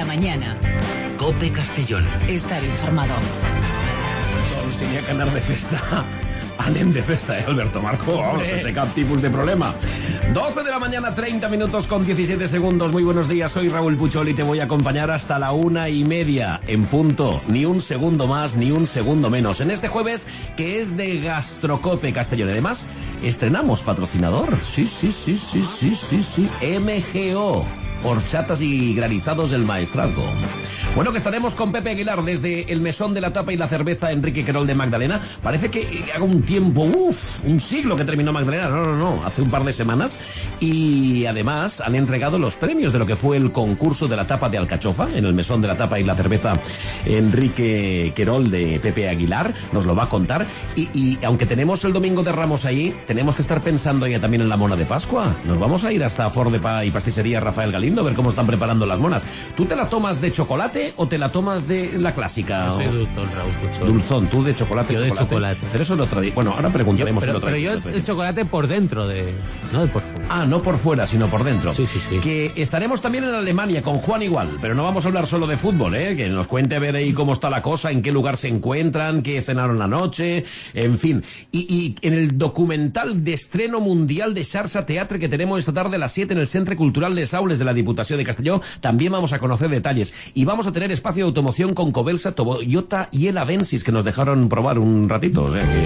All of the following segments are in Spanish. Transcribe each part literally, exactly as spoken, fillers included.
la mañana. COPE Castellón. Estar informado. Doncs tenía que anar de festa. Anem de festa, ¿eh, Alberto Marco? Vamos, ese cap tipus de problema. doce de la mañana, treinta minutos con diecisiete segundos. Muy buenos días, soy Raúl Puchol y te voy a acompañar hasta la una y media en punto. Ni un segundo más, ni un segundo menos. En este jueves, que es de Gastrocope Castellón. Además, estrenamos patrocinador. Sí, sí, sí, sí, sí, sí, sí. M G O. Horchatas y granizados del Maestrazgo. Bueno, que estaremos con Pepe Aguilar desde el Mesón de la Tapa y la Cerveza Enrique Querol de Magdalena. Parece que haga un tiempo, uff, un siglo que terminó Magdalena. No, no, no, hace un par de semanas. Y además han entregado los premios de lo que fue el concurso de la tapa de alcachofa en el Mesón de la Tapa y la Cerveza Enrique Querol de Pepe Aguilar. Nos lo va a contar. Y, y aunque tenemos el Domingo de Ramos ahí, tenemos que estar pensando ya también en la mona de Pascua. Nos vamos a ir hasta Ford de Pa y Pasticería Rafael Galindo a ver cómo están preparando las monas. ¿Tú te la tomas de chocolate o te la tomas de la clásica? Yo soy dulzón, Raúl Puchol. Dulzón, tú de chocolate. Yo chocolate. de chocolate. Pero eso es lo tradicional. Bueno, ahora preguntaremos. Yo, pero, lo pero yo el chocolate por dentro, de no de por fuera. Ah, no por fuera, sino por dentro. Sí, sí, sí. Que estaremos también en Alemania con Juan Igual, pero no vamos a hablar solo de fútbol, ¿eh? Que nos cuente a ver ahí cómo está la cosa, en qué lugar se encuentran, qué cenaron anoche, en fin. Y, y en el documental de estreno mundial de Xarxa Teatre que tenemos esta tarde a las siete en el Centre Cultural de Saules de la Diputación de Castelló, también vamos a conocer detalles. Y vamos a tener espacio de automoción con Cobelsa, Toyota y el Avensis, que nos dejaron probar un ratito. O sea que...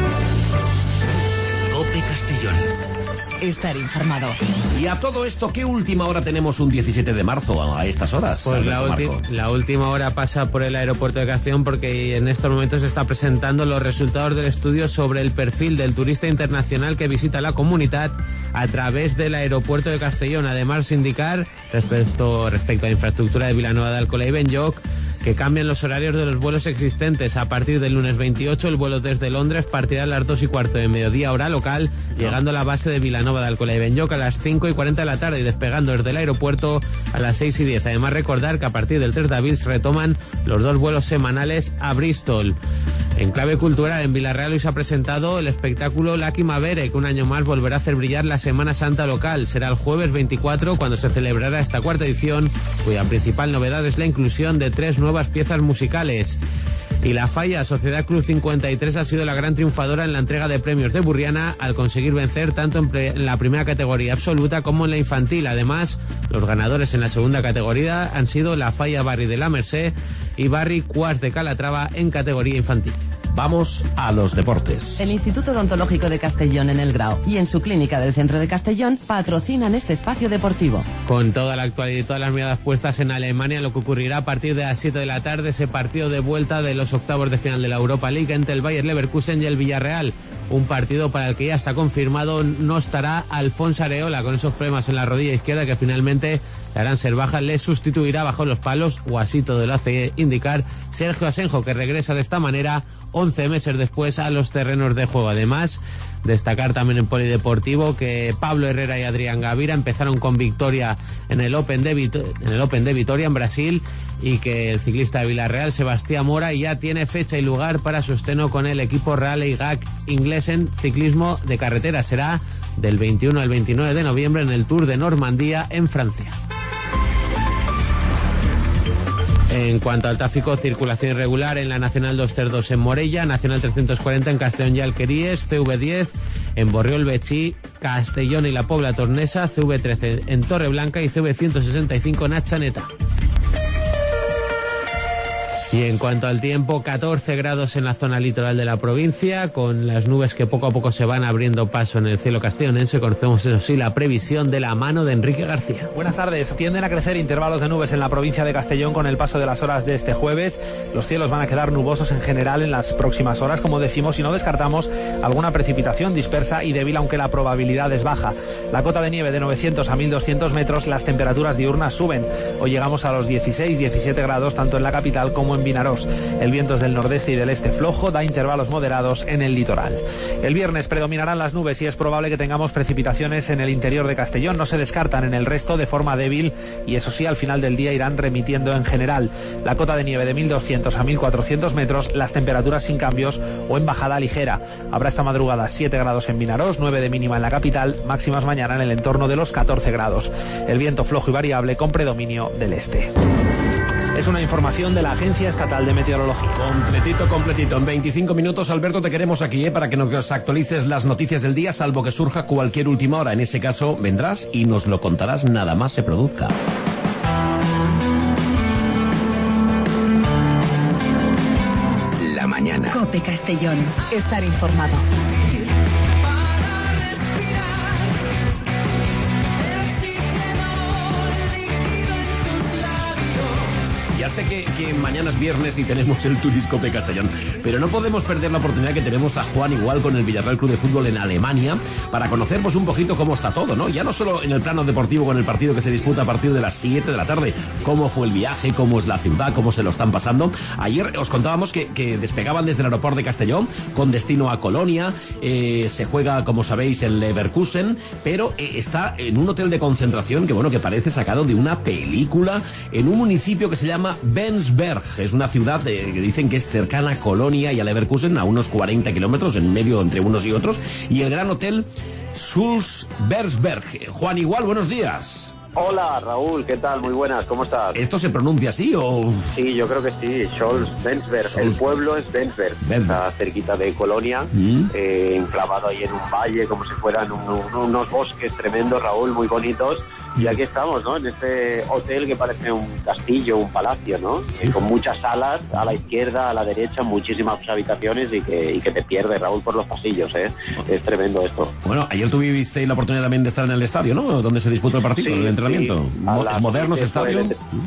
COPE Castellón. Estar informado. Y a todo esto, ¿qué última hora tenemos un diecisiete de marzo a estas horas? Pues la, ulti- la última hora pasa por el aeropuerto de Castellón porque en estos momentos se está presentando los resultados del estudio sobre el perfil del turista internacional que visita la comunidad a través del aeropuerto de Castellón. Además, indicar respecto, respecto a la infraestructura de Vilanova de Alcolea y Benlloc, que cambian los horarios de los vuelos existentes. A partir del lunes veintiocho, el vuelo desde Londres partirá a las dos y cuarto de mediodía hora local, llegando a la base de Vilanova de Alcolea y Benlloc a las cinco y cuarenta de la tarde y despegando desde el aeropuerto a las seis y diez. Además, recordar que a partir del tres de abril se retoman los dos vuelos semanales a Bristol. En clave cultural, en Villarreal hoy se ha presentado el espectáculo Lucky Mavere, que un año más volverá a hacer brillar la Semana Santa local. Será el jueves veinticuatro cuando se celebrará esta cuarta edición, cuya principal novedad es la inclusión de tres nuevas piezas musicales. Y la Falla, Sociedad Club cincuenta y tres, ha sido la gran triunfadora en la entrega de premios de Burriana al conseguir vencer tanto en, pre- en la primera categoría absoluta como en la infantil. Además, los ganadores en la segunda categoría han sido la Falla Barri de la Merced y Barri Cuas de Calatrava en categoría infantil. Vamos a los deportes. El Instituto Odontológico de Castellón en El Grao y en su clínica del centro de Castellón patrocinan este espacio deportivo. Con toda la actualidad y todas las miradas puestas en Alemania, lo que ocurrirá a partir de las siete de la tarde, ese partido de vuelta de los octavos de final de la Europa League entre el Bayer Leverkusen y el Villarreal. Un partido para el que ya está confirmado no estará Alfonso Areola, con esos problemas en la rodilla izquierda que finalmente le harán ser baja. Le sustituirá bajo los palos, o así todo lo hace indicar, Sergio Asenjo, que regresa de esta manera once meses después a los terrenos de juego. Además, destacar también en polideportivo que Pablo Herrera y Adrián Gavira empezaron con victoria en el Open de, Vito- en el Open de Vitoria en Brasil, y que el ciclista de Villarreal, Sebastián Mora, ya tiene fecha y lugar para su estreno con el equipo Rally G A C inglés en ciclismo de carretera. Será del veintiuno al veintinueve de noviembre en el Tour de Normandía en Francia. En cuanto al tráfico, circulación irregular en la Nacional doscientos treinta y dos en Morella, Nacional trescientos cuarenta en Castellón y Alqueríes, C V diez en Borriol Betxí, Castellón y la Pobla Tornesa, C V trece en Torreblanca y C V ciento sesenta y cinco en Atxaneta. Y en cuanto al tiempo, catorce grados en la zona litoral de la provincia, con las nubes que poco a poco se van abriendo paso en el cielo castellonense. Conocemos, eso sí, la previsión de la mano de Enrique García. Buenas tardes. Tienden a crecer intervalos de nubes en la provincia de Castellón con el paso de las horas de este jueves. Los cielos van a quedar nubosos en general en las próximas horas, como decimos, y no descartamos alguna precipitación dispersa y débil, aunque la probabilidad es baja. La cota de nieve de novecientos a mil doscientos metros, las temperaturas diurnas suben. Hoy llegamos a los dieciséis diecisiete grados tanto en la capital como en Vinarós. El viento es del nordeste y del este flojo, da intervalos moderados en el litoral. El viernes predominarán las nubes y es probable que tengamos precipitaciones en el interior de Castellón. No se descartan en el resto de forma débil y eso sí, al final del día irán remitiendo en general. La cota de nieve de mil doscientos a mil cuatrocientos metros, las temperaturas sin cambios o en bajada ligera. Habrá esta madrugada siete grados en Vinarós, nueve de mínima en la capital, máximas mañana en el entorno de los catorce grados. El viento flojo y variable con predominio del este. Es una información de la Agencia Estatal de Meteorología. Completito, completito. En veinticinco minutos, Alberto, te queremos aquí, ¿eh? Para que nos actualices las noticias del día, salvo que surja cualquier última hora. En ese caso, vendrás y nos lo contarás nada más se produzca. La mañana. COPE Castellón. Estar informado. Ya sé que, que mañana es viernes y tenemos el Turiscope Castellón, pero no podemos perder la oportunidad que tenemos a Juan Igual con el Villarreal Club de Fútbol en Alemania para conocer pues un poquito cómo está todo, ¿no? Ya no solo en el plano deportivo con el partido que se disputa a partir de las siete de la tarde, cómo fue el viaje, cómo es la ciudad, cómo se lo están pasando. Ayer os contábamos que, que despegaban desde el aeropuerto de Castellón con destino a Colonia, eh, se juega, como sabéis, en Leverkusen, pero eh, está en un hotel de concentración que, bueno, que parece sacado de una película en un municipio que se llama Bensberg. Es una ciudad eh, que dicen que es cercana a Colonia y a Leverkusen, a unos cuarenta kilómetros en medio entre unos y otros, y el gran hotel Sulzbergsberg. Juan Igual, buenos días. Hola, Raúl, ¿qué tal? Muy buenas, ¿cómo estás? ¿Esto se pronuncia así o...? Sí, yo creo que sí, Scholz-Bensberg. El pueblo es Bensberg, está cerquita de Colonia, mm. eh, enclavado ahí en un valle, como si fueran un, un, unos bosques tremendos, Raúl, muy bonitos. Y aquí estamos, ¿no? En este hotel que parece un castillo, un palacio, ¿no? Eh, con muchas salas, a la izquierda, a la derecha, muchísimas habitaciones y que, y que te pierdes, Raúl, por los pasillos, ¿eh? Es tremendo esto. Bueno, ayer tuviste la oportunidad también de estar en el estadio, ¿no? Donde se disputó el partido, sí, el entrenamiento. Sí. Mo modernos estadio.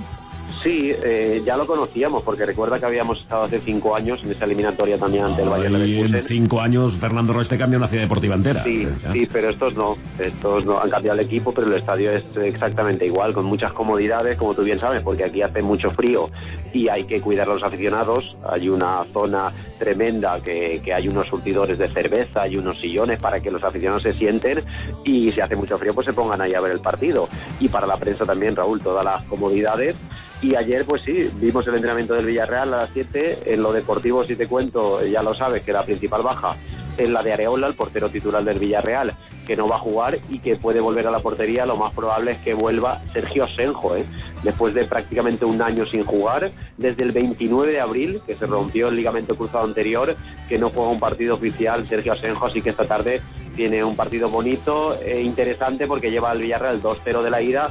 Sí, eh, ya lo conocíamos, porque recuerda que habíamos estado hace cinco años en esa eliminatoria también ante el Bayern Leverkusen. En cinco años Fernando Roig te cambió una ciudad deportiva entera. Sí, ¿ya? Sí, pero estos no, estos no han cambiado el equipo, pero el estadio es exactamente igual, con muchas comodidades, como tú bien sabes, porque aquí hace mucho frío y hay que cuidar a los aficionados. Hay una zona tremenda que, que hay unos surtidores de cerveza, hay unos sillones para que los aficionados se sienten y si hace mucho frío pues se pongan ahí a ver el partido. Y para la prensa también, Raúl, todas las comodidades. Y ayer, pues sí, vimos el entrenamiento del Villarreal a las siete. En lo deportivo, si te cuento, ya lo sabes, que la principal baja es la de Areola, el portero titular del Villarreal, que no va a jugar y que puede volver a la portería. Lo más probable es que vuelva Sergio Asenjo, ¿eh? Después de prácticamente un año sin jugar, desde el veintinueve de abril, que se rompió el ligamento cruzado anterior, que no juega un partido oficial Sergio Asenjo, así que esta tarde tiene un partido bonito e interesante porque lleva al Villarreal dos cero de la ida.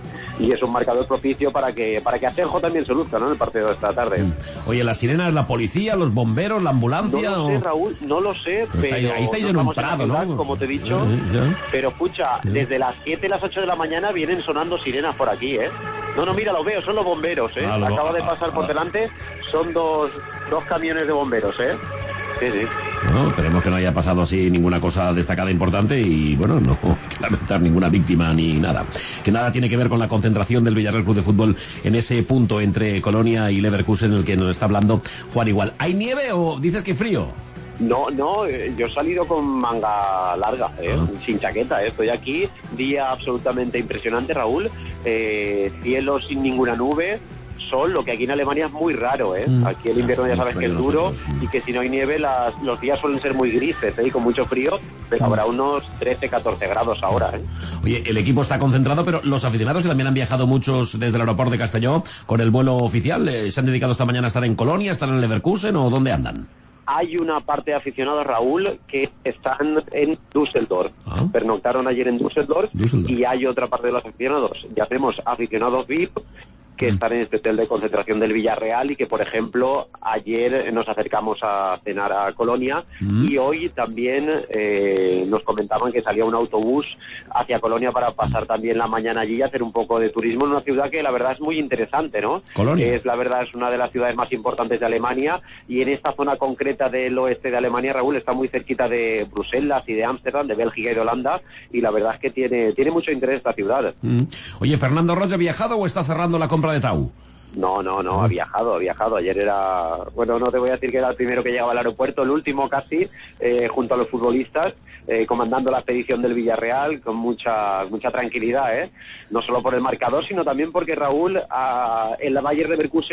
Y es un marcador propicio para que para que Asenjo también se luzca, ¿no? En el partido de esta tarde. Oye, ¿la sirena es la policía, los bomberos, la ambulancia? No lo sé, Raúl, no lo sé, pero... pero ahí estáis en un prado, ciudad, ¿no? Como te he dicho. ¿Ya? ¿Ya? Pero escucha, ¿ya? Desde las siete y las ocho de la mañana vienen sonando sirenas por aquí, ¿eh? No, no, mira, lo veo, son los bomberos, ¿eh? Ah, lo... Acaba de pasar ah, por ah. delante, son dos, dos camiones de bomberos, ¿eh? Sí, sí. No, esperemos que no haya pasado así ninguna cosa destacada importante y, bueno, no lamentar ninguna víctima ni nada. Que nada tiene que ver con la concentración del Villarreal Club de Fútbol en ese punto entre Colonia y Leverkusen en el que nos está hablando Juan Igual. ¿Hay nieve o dices que frío? No, no, yo he salido con manga larga, ¿eh? Ah. Sin chaqueta, ¿eh? Estoy aquí, día absolutamente impresionante, Raúl, eh, cielo sin ninguna nube, sol, lo que aquí en Alemania es muy raro, ¿eh? Mm. Aquí el invierno ya sabes que es duro y que si no hay nieve las, los días suelen ser muy grises, ¿eh? Y con mucho frío, pero habrá unos trece, catorce grados ahora, ¿eh? Oye, el equipo está concentrado, pero los aficionados que también han viajado muchos desde el aeropuerto de Castelló con el vuelo oficial, eh, ¿se han dedicado esta mañana a estar en Colonia, están en Leverkusen o dónde andan? Hay una parte de aficionados, Raúl, que están en Düsseldorf. Ah. Pernoctaron ayer en Düsseldorf, Düsseldorf y hay otra parte de los aficionados. Ya tenemos aficionados V I P que están en este hotel de concentración del Villarreal y que, por ejemplo, ayer nos acercamos a cenar a Colonia mm. y hoy también eh, nos comentaban que salía un autobús hacia Colonia para pasar también la mañana allí y hacer un poco de turismo en una ciudad que la verdad es muy interesante, ¿no? Colonia. Es la verdad, es una de las ciudades más importantes de Alemania y en esta zona concreta del oeste de Alemania, Raúl, está muy cerquita de Bruselas y de Ámsterdam, de Bélgica y de Holanda y la verdad es que tiene, tiene mucho interés esta ciudad. Mm. Oye, ¿Fernando Roig ha viajado o está cerrando la compra de Tau? No, no, no, ha viajado, ha viajado. Ayer era, bueno, no te voy a decir que era el primero que llegaba al aeropuerto, el último casi, eh, junto a los futbolistas, eh, comandando la expedición del Villarreal con mucha mucha tranquilidad, ¿eh? No solo por el marcador, sino también porque Raúl, a, en la Bayer Leverkusen,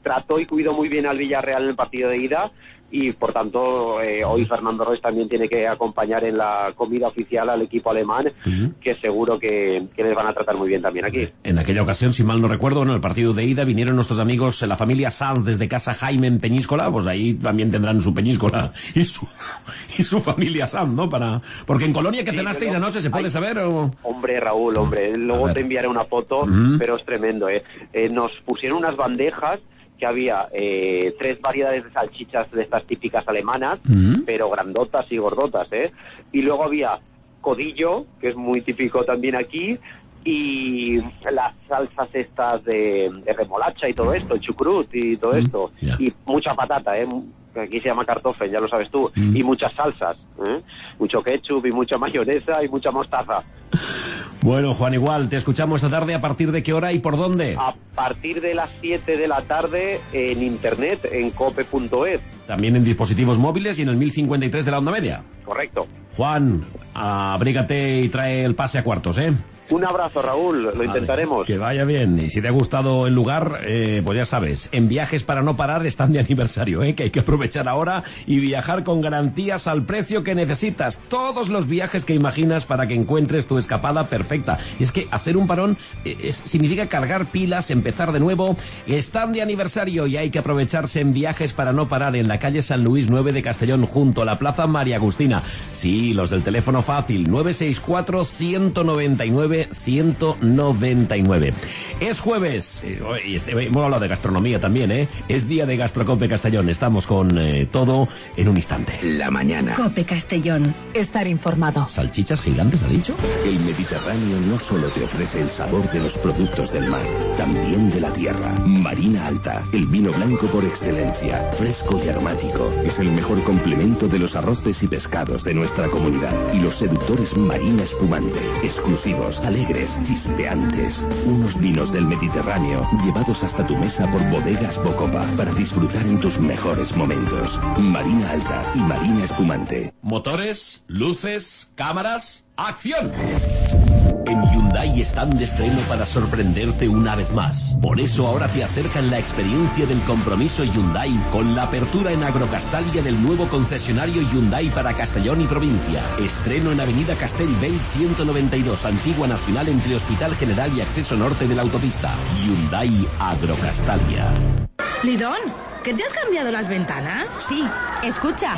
trató y cuidó muy bien al Villarreal en el partido de ida, y por tanto eh, hoy Fernando Roig también tiene que acompañar en la comida oficial al equipo alemán, uh-huh. que seguro que, que les van a tratar muy bien también aquí. En aquella ocasión, si mal no recuerdo, en el partido de ida vinieron nuestros amigos, la familia Sanz, desde Casa Jaime en Peñíscola, pues ahí también tendrán su Peñíscola y su y su familia Sanz, ¿no? Para porque en Colonia que sí, cenasteis anoche, ¿se puede Ay, saber? O... Hombre, Raúl, hombre, luego te enviaré una foto, uh-huh. pero es tremendo, ¿eh? eh nos pusieron unas bandejas que había eh, tres variedades de salchichas de estas típicas alemanas, mm-hmm. pero grandotas y gordotas, ¿eh? Y luego había codillo, que es muy típico también aquí, y las salsas estas de, de remolacha y todo esto, chucrut y todo mm-hmm. esto, yeah. y mucha patata, ¿eh? Aquí se llama kartoffel, ya lo sabes tú, mm. y muchas salsas, ¿eh? Mucho ketchup y mucha mayonesa y mucha mostaza. Bueno, Juan, igual, te escuchamos esta tarde. ¿A partir de qué hora y por dónde? A partir de las siete de la tarde en internet, en cope punto es. También en dispositivos móviles y en el mil cincuenta y tres de la onda media. Correcto. Juan, abrígate y trae el pase a cuartos, ¿eh? Un abrazo, Raúl, lo vale, intentaremos. Que vaya bien. Y si te ha gustado el lugar, eh, pues ya sabes, en Viajes para no parar están de aniversario, ¿eh? Que hay que aprovechar ahora y viajar con garantías al precio que necesitas. Todos los viajes que imaginas para que encuentres tu escapada perfecta. Y es que hacer un parón eh, es, significa cargar pilas, empezar de nuevo. Están de aniversario y hay que aprovecharse en Viajes para no parar en la calle San Luis nueve de Castellón, junto a la Plaza María Agustina. Sí, los del teléfono fácil, nueve seis cuatro, ciento noventa y nueve, ciento noventa y nueve. Es jueves, eh, y este, hemos hablado de gastronomía también, ¿eh? Es día de Gastrocope Castellón. Estamos con eh, todo en un instante. La mañana. Cope Castellón. Estar informado. ¿Salchichas gigantes, ha dicho? El Mediterráneo no solo te ofrece el sabor de los productos del mar, también de la tierra. Marina Alta, el vino blanco por excelencia, fresco y aromático. Es el mejor complemento de los arroces y pescados de nuestra comunidad. Y los seductores Marina Espumante, exclusivos, alegres, chispeantes. Unos vinos del Mediterráneo llevados hasta tu mesa por Bodegas Bocopa para disfrutar en tus mejores momentos. Marina Alta y Marina Espumante. Motores, luces, cámaras, ¡acción! En Hyundai están de estreno para sorprenderte una vez más. Por eso ahora te acercan la experiencia del compromiso Hyundai con la apertura en Agrocastalia del nuevo concesionario Hyundai para Castellón y provincia. Estreno en Avenida Castellbell ciento noventa y dos, Antigua Nacional, entre Hospital General y Acceso Norte de la autopista. Hyundai Agrocastalia. Lidón, ¿que te has cambiado las ventanas? Sí, escucha.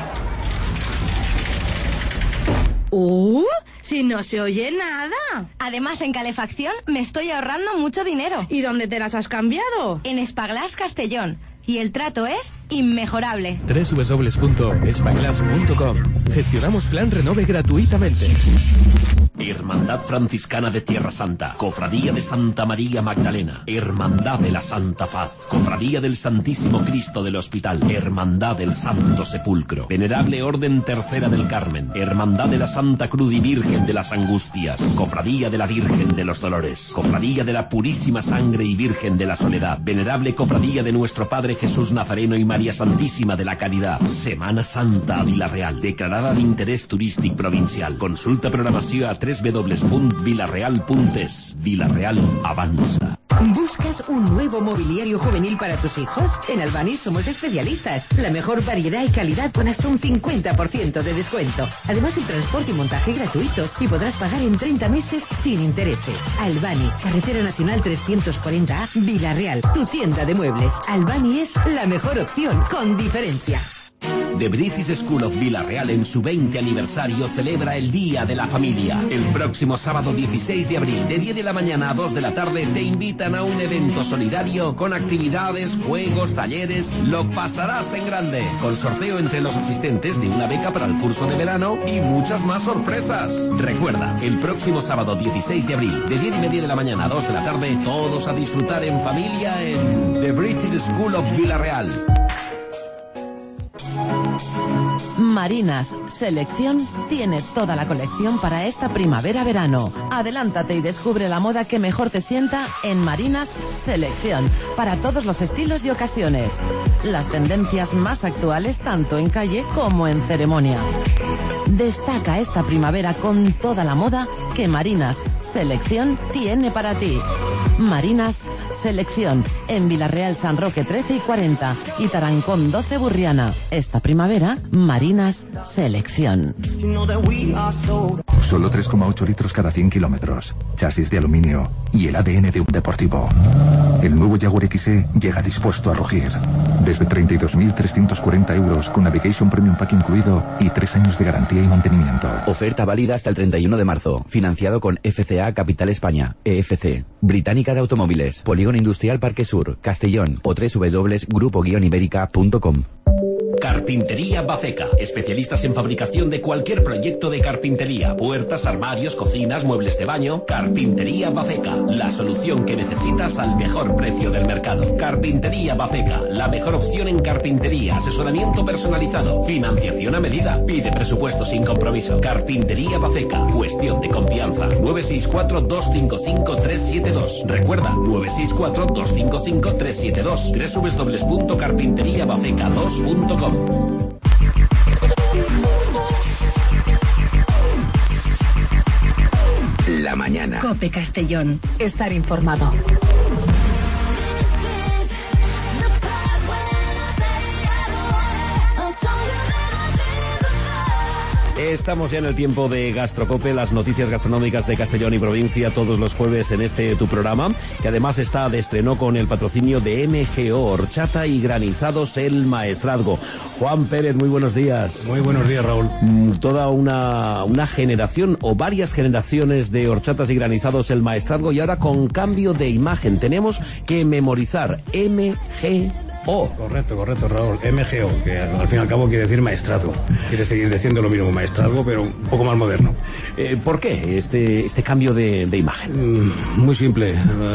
¡Uh! Si no se oye nada. Además, en calefacción me estoy ahorrando mucho dinero. ¿Y dónde te las has cambiado? En Spaglass Castellón. Y el trato es inmejorable. doble u doble u doble u punto spaglass punto com. Gestionamos plan renove gratuitamente. Hermandad Franciscana de Tierra Santa, Cofradía de Santa María Magdalena, Hermandad de la Santa Faz, Cofradía del Santísimo Cristo del Hospital, Hermandad del Santo Sepulcro, Venerable Orden Tercera del Carmen, Hermandad de la Santa Cruz y Virgen de las Angustias, Cofradía de la Virgen de los Dolores, Cofradía de la Purísima Sangre y Virgen de la Soledad, Venerable Cofradía de Nuestro Padre Jesús Nazareno y María Santísima de la Caridad. Semana Santa a Vila-real, declarada de interés turístico provincial. Consulta programació a doble u doble u doble u punto vilareal punto es. Vila-real avanza. ¿Buscas un nuevo mobiliario juvenil para tus hijos? En Albani somos especialistas. La mejor variedad y calidad con hasta un cincuenta por ciento de descuento. Además, el transporte y montaje gratuito y podrás pagar en treinta meses sin intereses. Albani, Carretera Nacional trescientos cuarenta A, Vila-real, tu tienda de muebles. Albani es la mejor opción, con diferencia. The British School of Vila-real, en su veinte aniversario, celebra el Día de la Familia. El próximo sábado dieciséis de abril, de diez de la mañana a dos de la tarde, te invitan a un evento solidario con actividades, juegos, talleres. Lo pasarás en grande, con sorteo entre los asistentes de una beca para el curso de verano y muchas más sorpresas. Recuerda, el próximo sábado dieciséis de abril, de diez y media de la mañana a dos de la tarde, todos a disfrutar en familia en The British School of Vila-real. Marinas Selección tiene toda la colección para esta primavera-verano. Adelántate y descubre la moda que mejor te sienta en Marinas Selección, para todos los estilos y ocasiones. Las tendencias más actuales tanto en calle como en ceremonia. Destaca esta primavera con toda la moda que Marinas Selección tiene para ti. Marinas Selección, en Villarreal San Roque trece y cuarenta y Tarancón doce Burriana. Esta primavera, Marinas Selección. Solo tres coma ocho litros cada cien kilómetros, chasis de aluminio y el A D N de un deportivo. El nuevo Jaguar X E llega dispuesto a rugir. Desde treinta y dos mil trescientos cuarenta euros con Navigation Premium Pack incluido y tres años de garantía y mantenimiento. Oferta válida hasta el treinta y uno de marzo. Financiado con F C A Capital España, E F C, Británica de Automóviles, Polígono Industrial Parque Sur, Castellón o doble u doble u doble u punto grupo guion ibérica punto com. Carpintería Bafeca, especialistas en fabricación de cualquier proyecto de carpintería, puertas, armarios, cocinas, muebles de baño. Carpintería Bafeca, la solución que necesitas al mejor precio del mercado. Carpintería Bafeca, la mejor opción en carpintería, asesoramiento personalizado, financiación a medida. Pide presupuesto sin compromiso. Carpintería Bafeca, cuestión de confianza. nueve seis cuatro, dos cinco cinco, tres siete dos. Recuerda, nueve seis cuatro, dos cinco cinco, tres siete dos. doble u doble u doble u punto carpintería bafeca dos punto com. La mañana. COPE Castellón. Estar informado. Estamos ya en el tiempo de Gastrocope, las noticias gastronómicas de Castellón y provincia todos los jueves en este tu programa, que además está de estreno con el patrocinio de M G O, horchata y granizados El Maestrazgo. Juan Pérez, muy buenos días. Muy buenos días, Raúl. Toda una, una generación o varias generaciones de horchatas y granizados El Maestrazgo y ahora con cambio de imagen. Tenemos que memorizar M G O. Correcto, correcto, Raúl. M G O, que al fin y al cabo quiere decir maestrazgo. Quiere seguir diciendo lo mismo, maestrazgo, pero un poco más moderno. Eh, ¿Por qué este, este cambio de, de imagen? Mm, muy simple.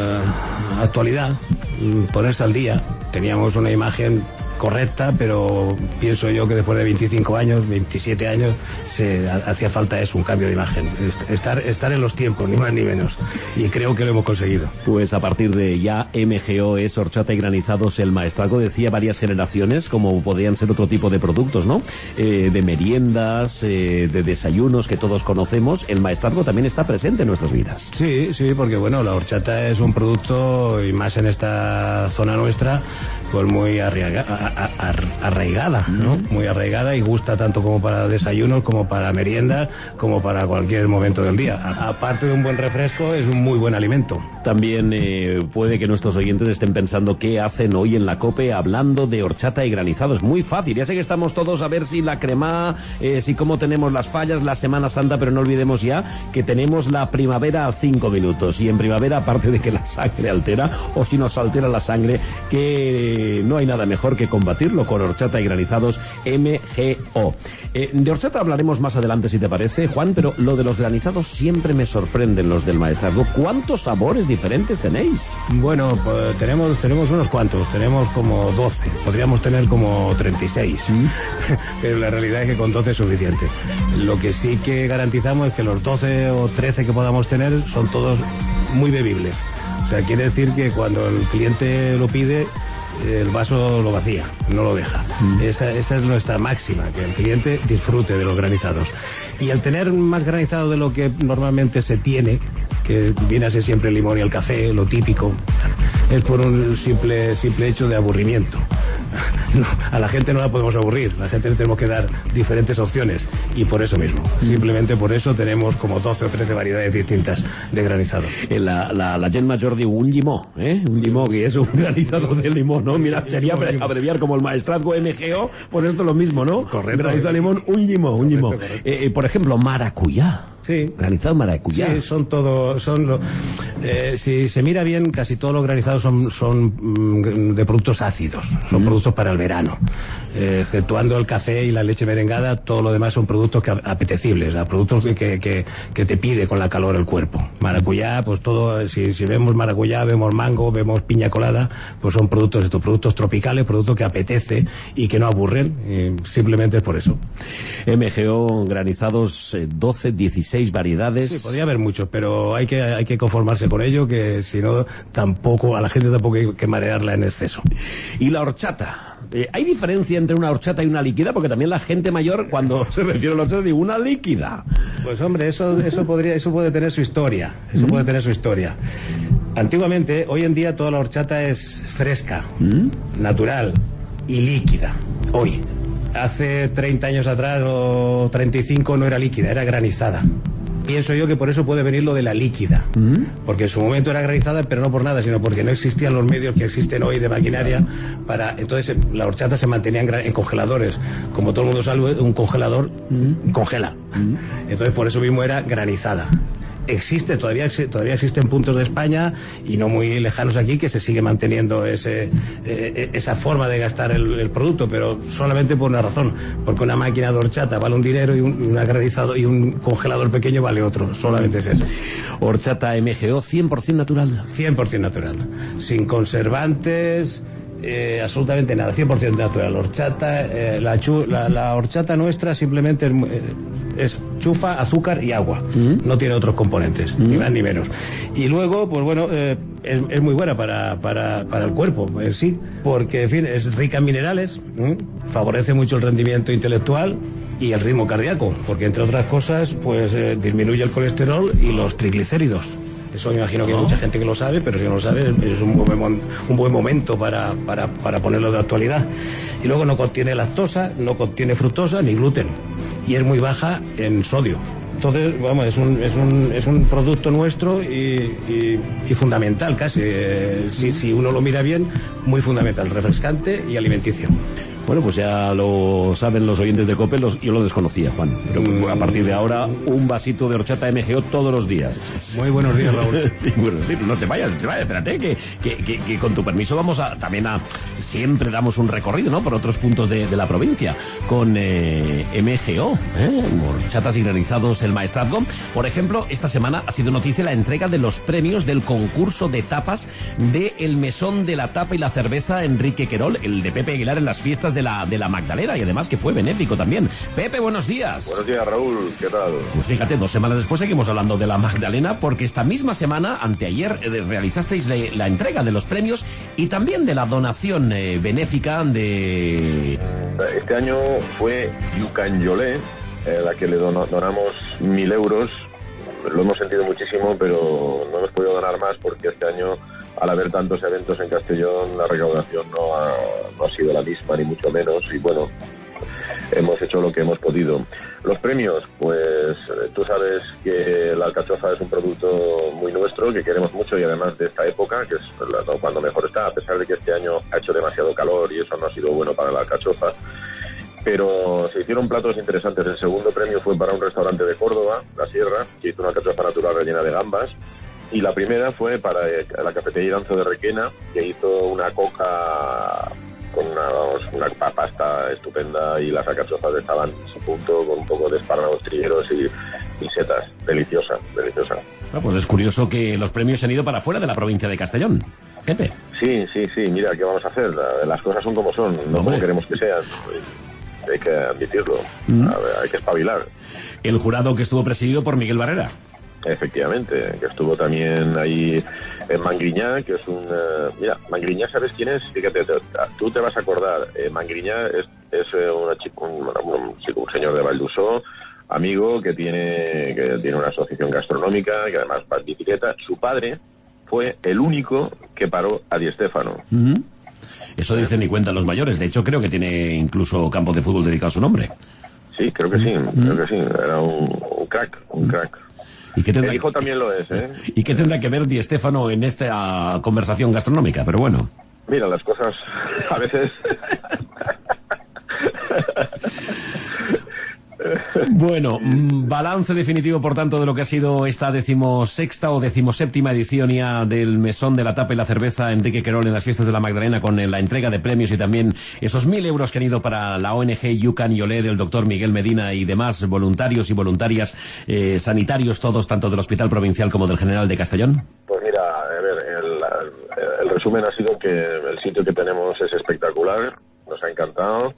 Uh, actualidad, mm, ponerse al día. Teníamos una imagen correcta, pero pienso yo que después de veinticinco años, veintisiete años, se hacía falta eso, un cambio de imagen. Estar, estar en los tiempos, ni más ni menos. Y creo que lo hemos conseguido. Pues a partir de ya, M G O es horchata y granizados El Maestrazgo. Decía varias generaciones, como podrían ser otro tipo de productos, ¿no? Eh, de meriendas, eh, de desayunos que todos conocemos. El Maestrazgo también está presente en nuestras vidas. Sí, sí, porque bueno, la horchata es un producto, y más en esta zona nuestra, pues muy arraigada, arraigada, ¿no? Muy arraigada y gusta tanto como para desayunos, como para meriendas, como para cualquier momento del día. Aparte de un buen refresco, es un muy buen alimento. También eh, puede que nuestros oyentes estén pensando qué hacen hoy en la COPE hablando de horchata y granizados. Muy fácil, ya sé que estamos todos a ver si la crema, eh, si cómo tenemos las fallas, la Semana Santa, pero no olvidemos ya que tenemos la primavera a cinco minutos. Y en primavera, aparte de que la sangre altera, o si nos altera la sangre, que no hay nada mejor que combatirlo con horchata y granizados M G O. Eh, de horchata hablaremos más adelante si te parece, Juan, pero lo de los granizados siempre me sorprenden, los del Maestrazgo. ¿Cuántos sabores diferentes tenéis? Bueno, pues tenemos, tenemos unos cuantos, tenemos como doce, podríamos tener como treinta y seis, ¿Mm? Pero la realidad es que con doce es suficiente. Lo que sí que garantizamos es que los doce o trece que podamos tener son todos muy bebibles. O sea, quiere decir que cuando el cliente lo pide, el vaso lo vacía, no lo deja. Mm. Esa, esa es nuestra máxima, que el cliente disfrute de los granizados. Y al tener más granizado de lo que normalmente se tiene, que viene a ser siempre el limón y el café, lo típico, es por un simple, simple hecho de aburrimiento. No, a la gente no la podemos aburrir, a la gente le tenemos que dar diferentes opciones, y por eso mismo, simplemente por eso tenemos como doce o trece variedades distintas de granizado. La, la, la gent mayor diu un llimó, ¿eh? Un llimó que es un granizado de limón, ¿no? Mira, sería abreviar como el Maestrazgo M G O, por esto lo mismo, ¿no? Correcto. Granizado de limón, un llimó, un llimó. Correcto, correcto. Eh, eh, por ejemplo, maracuyá. Sí. Granizado maracuyá. Sí, son todo, son lo, eh, si se mira bien, casi todos los granizados son, son mm, de productos ácidos, son mm. productos para el verano. Eh, exceptuando el café y la leche merengada, todo lo demás son productos que, apetecibles, a productos que, que, que te pide con la calor el cuerpo. Maracuyá, pues todo, si, si vemos maracuyá, vemos mango, vemos piña colada, pues son productos, estos productos tropicales, productos que apetece y que no aburren, y simplemente es por eso. M G O granizados eh, doce, dieciséis dieciséis variedades. Sí, podría haber mucho, pero hay que, hay que conformarse con ello, que si no, tampoco, a la gente tampoco hay que marearla en exceso. Y la horchata. Eh, ¿Hay diferencia entre una horchata y una líquida? Porque también la gente mayor, cuando se refiere a la horchata, dice una líquida. Pues hombre, eso, eso, podría, eso puede tener su historia. Eso ¿Mm? puede tener su historia. Antiguamente, hoy en día toda la horchata es fresca, ¿Mm? natural y líquida. Hoy. Hace treinta años atrás o treinta y cinco no era líquida, era granizada. Pienso yo que por eso puede venir lo de la líquida, ¿Mm? porque en su momento era granizada, pero no por nada, sino porque no existían los medios que existen hoy de maquinaria para... Entonces la horchata se mantenía en, en congeladores. Como todo el mundo sabe, un congelador ¿Mm? congela. ¿Mm? Entonces por eso mismo era granizada. Existe, todavía, todavía existen puntos de España y no muy lejanos aquí que se sigue manteniendo ese, eh, esa forma de gastar el, el producto, pero solamente por una razón, porque una máquina de horchata vale un dinero y un, una granizado y un congelador pequeño vale otro, solamente es eso. Horchata M G O cien por ciento natural. cien por ciento natural, sin conservantes... Eh, absolutamente nada, cien por ciento natural. Horchata, eh, la, chu, la, la horchata nuestra simplemente es, eh, es chufa, azúcar y agua. ¿Mm? No tiene otros componentes, ¿Mm? ni más ni menos. Y luego, pues bueno, eh, es, es muy buena para, para, para el cuerpo, en sí, porque, en fin, es rica en minerales, ¿eh? favorece mucho el rendimiento intelectual y el ritmo cardíaco, porque entre otras cosas, pues eh, disminuye el colesterol y los triglicéridos. Eso me imagino que hay mucha gente que lo sabe, pero si no lo sabe, es un buen, un buen momento para, para, para ponerlo de actualidad. Y luego no contiene lactosa, no contiene fructosa ni gluten. Y es muy baja en sodio. Entonces, vamos, es un, es un, es un producto nuestro y, y, y fundamental casi. Eh, si, si uno lo mira bien, muy fundamental, refrescante y alimenticio. Bueno, pues ya lo saben los oyentes de COPE, los, yo lo desconocía, Juan. Pero a partir de ahora, un vasito de horchata M G O todos los días. Muy buenos días, Raúl. Sí, bueno, sí, no te vayas, te vayas, espérate, que, que, que, que con tu permiso vamos a también a... Siempre damos un recorrido, ¿no?, por otros puntos de, de la provincia, con eh, M G O, ¿eh? Horchatas y granizados El Maestrazgo. Por ejemplo, esta semana ha sido noticia la entrega de los premios del concurso de tapas de El Mesón de la Tapa y la Cerveza Enrique Querol, el de Pepe Aguilar en las fiestas de la, de la Magdalena, y además que fue benéfico también. Pepe, buenos días. Buenos días, Raúl, ¿qué tal? Pues fíjate, dos semanas después seguimos hablando de la Magdalena, porque esta misma semana, anteayer, eh, realizasteis la, la entrega de los premios y también de la donación eh, benéfica de... Este año fue Yucan Yolé, eh, la que le dono, donamos mil euros. Lo hemos sentido muchísimo, pero no hemos podido donar más porque este año, al haber tantos eventos en Castellón, la recaudación no ha, no ha sido la misma, ni mucho menos, y bueno, hemos hecho lo que hemos podido. Los premios, pues tú sabes que la alcachofa es un producto muy nuestro, que queremos mucho, y además de esta época, que es cuando mejor está, a pesar de que este año ha hecho demasiado calor y eso no ha sido bueno para la alcachofa. Pero se hicieron platos interesantes. El segundo premio fue para un restaurante de Córdoba, La Sierra, que hizo una alcachofa natural rellena de gambas. Y la primera fue para la cafetería Iranzo de Requena, que hizo una coca con una, una pasta estupenda, y las alcachofas estaban en su punto, con un poco de espárragos trilleros y, y setas. Deliciosa, deliciosa. Ah, pues es curioso que los premios se han ido para fuera de la provincia de Castellón. Pepe. Sí, sí, sí. Mira, ¿qué vamos a hacer? Las cosas son como son, no como queremos que sean. Hay que admitirlo, mm. a ver, hay que espabilar. El jurado que estuvo presidido por Miguel Barrera. Efectivamente, que estuvo también ahí en Mangriñá, que es un... Uh, mira, Mangriñá, ¿sabes quién es? Fíjate, te, tú te vas a acordar. Eh, Mangriñá es, es una chico, un, un, un, un señor de Valldusó, amigo, que tiene, que tiene una asociación gastronómica, que además va en bicicleta. Su padre fue el único que paró a Di Stéfano. Mm-hmm. Eso dicen y cuentan los mayores. De hecho, creo que tiene incluso campo de fútbol dedicado a su nombre. Sí, creo que sí, mm. creo que sí. Era un, un crack, un crack. ¿Y qué tendrá... El hijo también lo es, ¿eh? ¿Y qué tendrá que ver Di Stéfano en esta conversación gastronómica? Pero bueno. Mira, las cosas a veces... Bueno, balance definitivo, por tanto, de lo que ha sido esta decimosexta o decimoséptima edición ya del Mesón de la Tapa y la Cerveza Enrique Querol en las fiestas de la Magdalena, con la entrega de premios y también esos mil euros que han ido para la O N G Yucan Yolé del doctor Miguel Medina y demás voluntarios y voluntarias eh, sanitarios, todos, tanto del Hospital Provincial como del General de Castellón. Pues mira, a ver, el, el resumen ha sido que el sitio que tenemos es espectacular, nos ha encantado.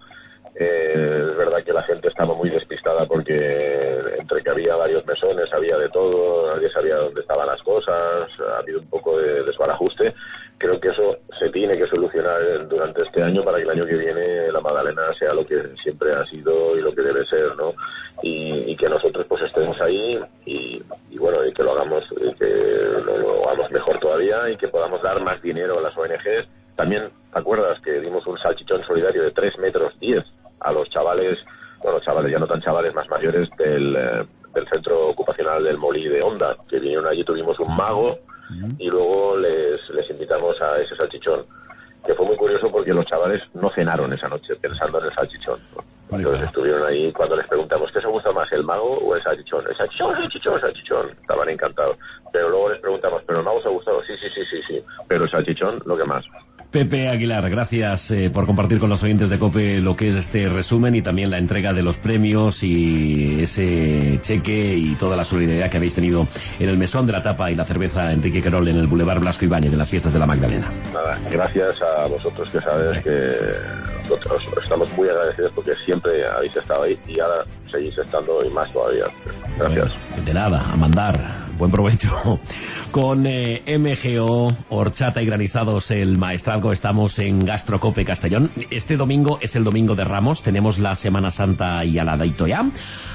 Eh, es verdad que la gente estaba muy despistada porque entre que había varios mesones, había de todo, nadie sabía dónde estaban las cosas, ha habido un poco de desbarajuste. Creo que eso se tiene que solucionar durante este año para que el año que viene la Magdalena sea lo que siempre ha sido y lo que debe ser, ¿no? Y, y que nosotros pues estemos ahí y, y bueno, y que lo hagamos, y que lo, lo hagamos mejor todavía y que podamos dar más dinero a las O N Ges. También, ¿te acuerdas que dimos un salchichón solidario de tres metros diez a los chavales, bueno, chavales ya no tan chavales, más mayores del, eh, del centro ocupacional del Molí de Onda, que vinieron allí, tuvimos un mago y luego les, les invitamos a ese salchichón, que fue muy curioso porque los chavales no cenaron esa noche pensando en el salchichón, ¿no? Entonces estuvieron ahí, cuando les preguntamos ¿qué os gusta más, el mago o el salchichón? El salchichón, el salchichón, el salchichón, estaban encantados. Pero luego les preguntamos, ¿pero el mago os ha gustado? Sí, sí, sí, sí, sí, pero el salchichón lo que más. Pepe Aguilar, gracias eh, por compartir con los oyentes de COPE lo que es este resumen y también la entrega de los premios y ese cheque y toda la solidaridad que habéis tenido en el mesón de la tapa y la cerveza Enrique Querol en el Boulevard Blasco Ibáñez de las fiestas de la Magdalena. Nada, gracias a vosotros, que sabes que nosotros estamos muy agradecidos porque siempre habéis estado ahí y ahora seguís estando y más todavía. Gracias. Bueno, de nada, a mandar. Buen provecho. Con eh, M G O, horchata y granizados, el Maestrazgo, estamos en Gastrocope Castellón. Este domingo es el domingo de Ramos, tenemos la Semana Santa y aladito ya.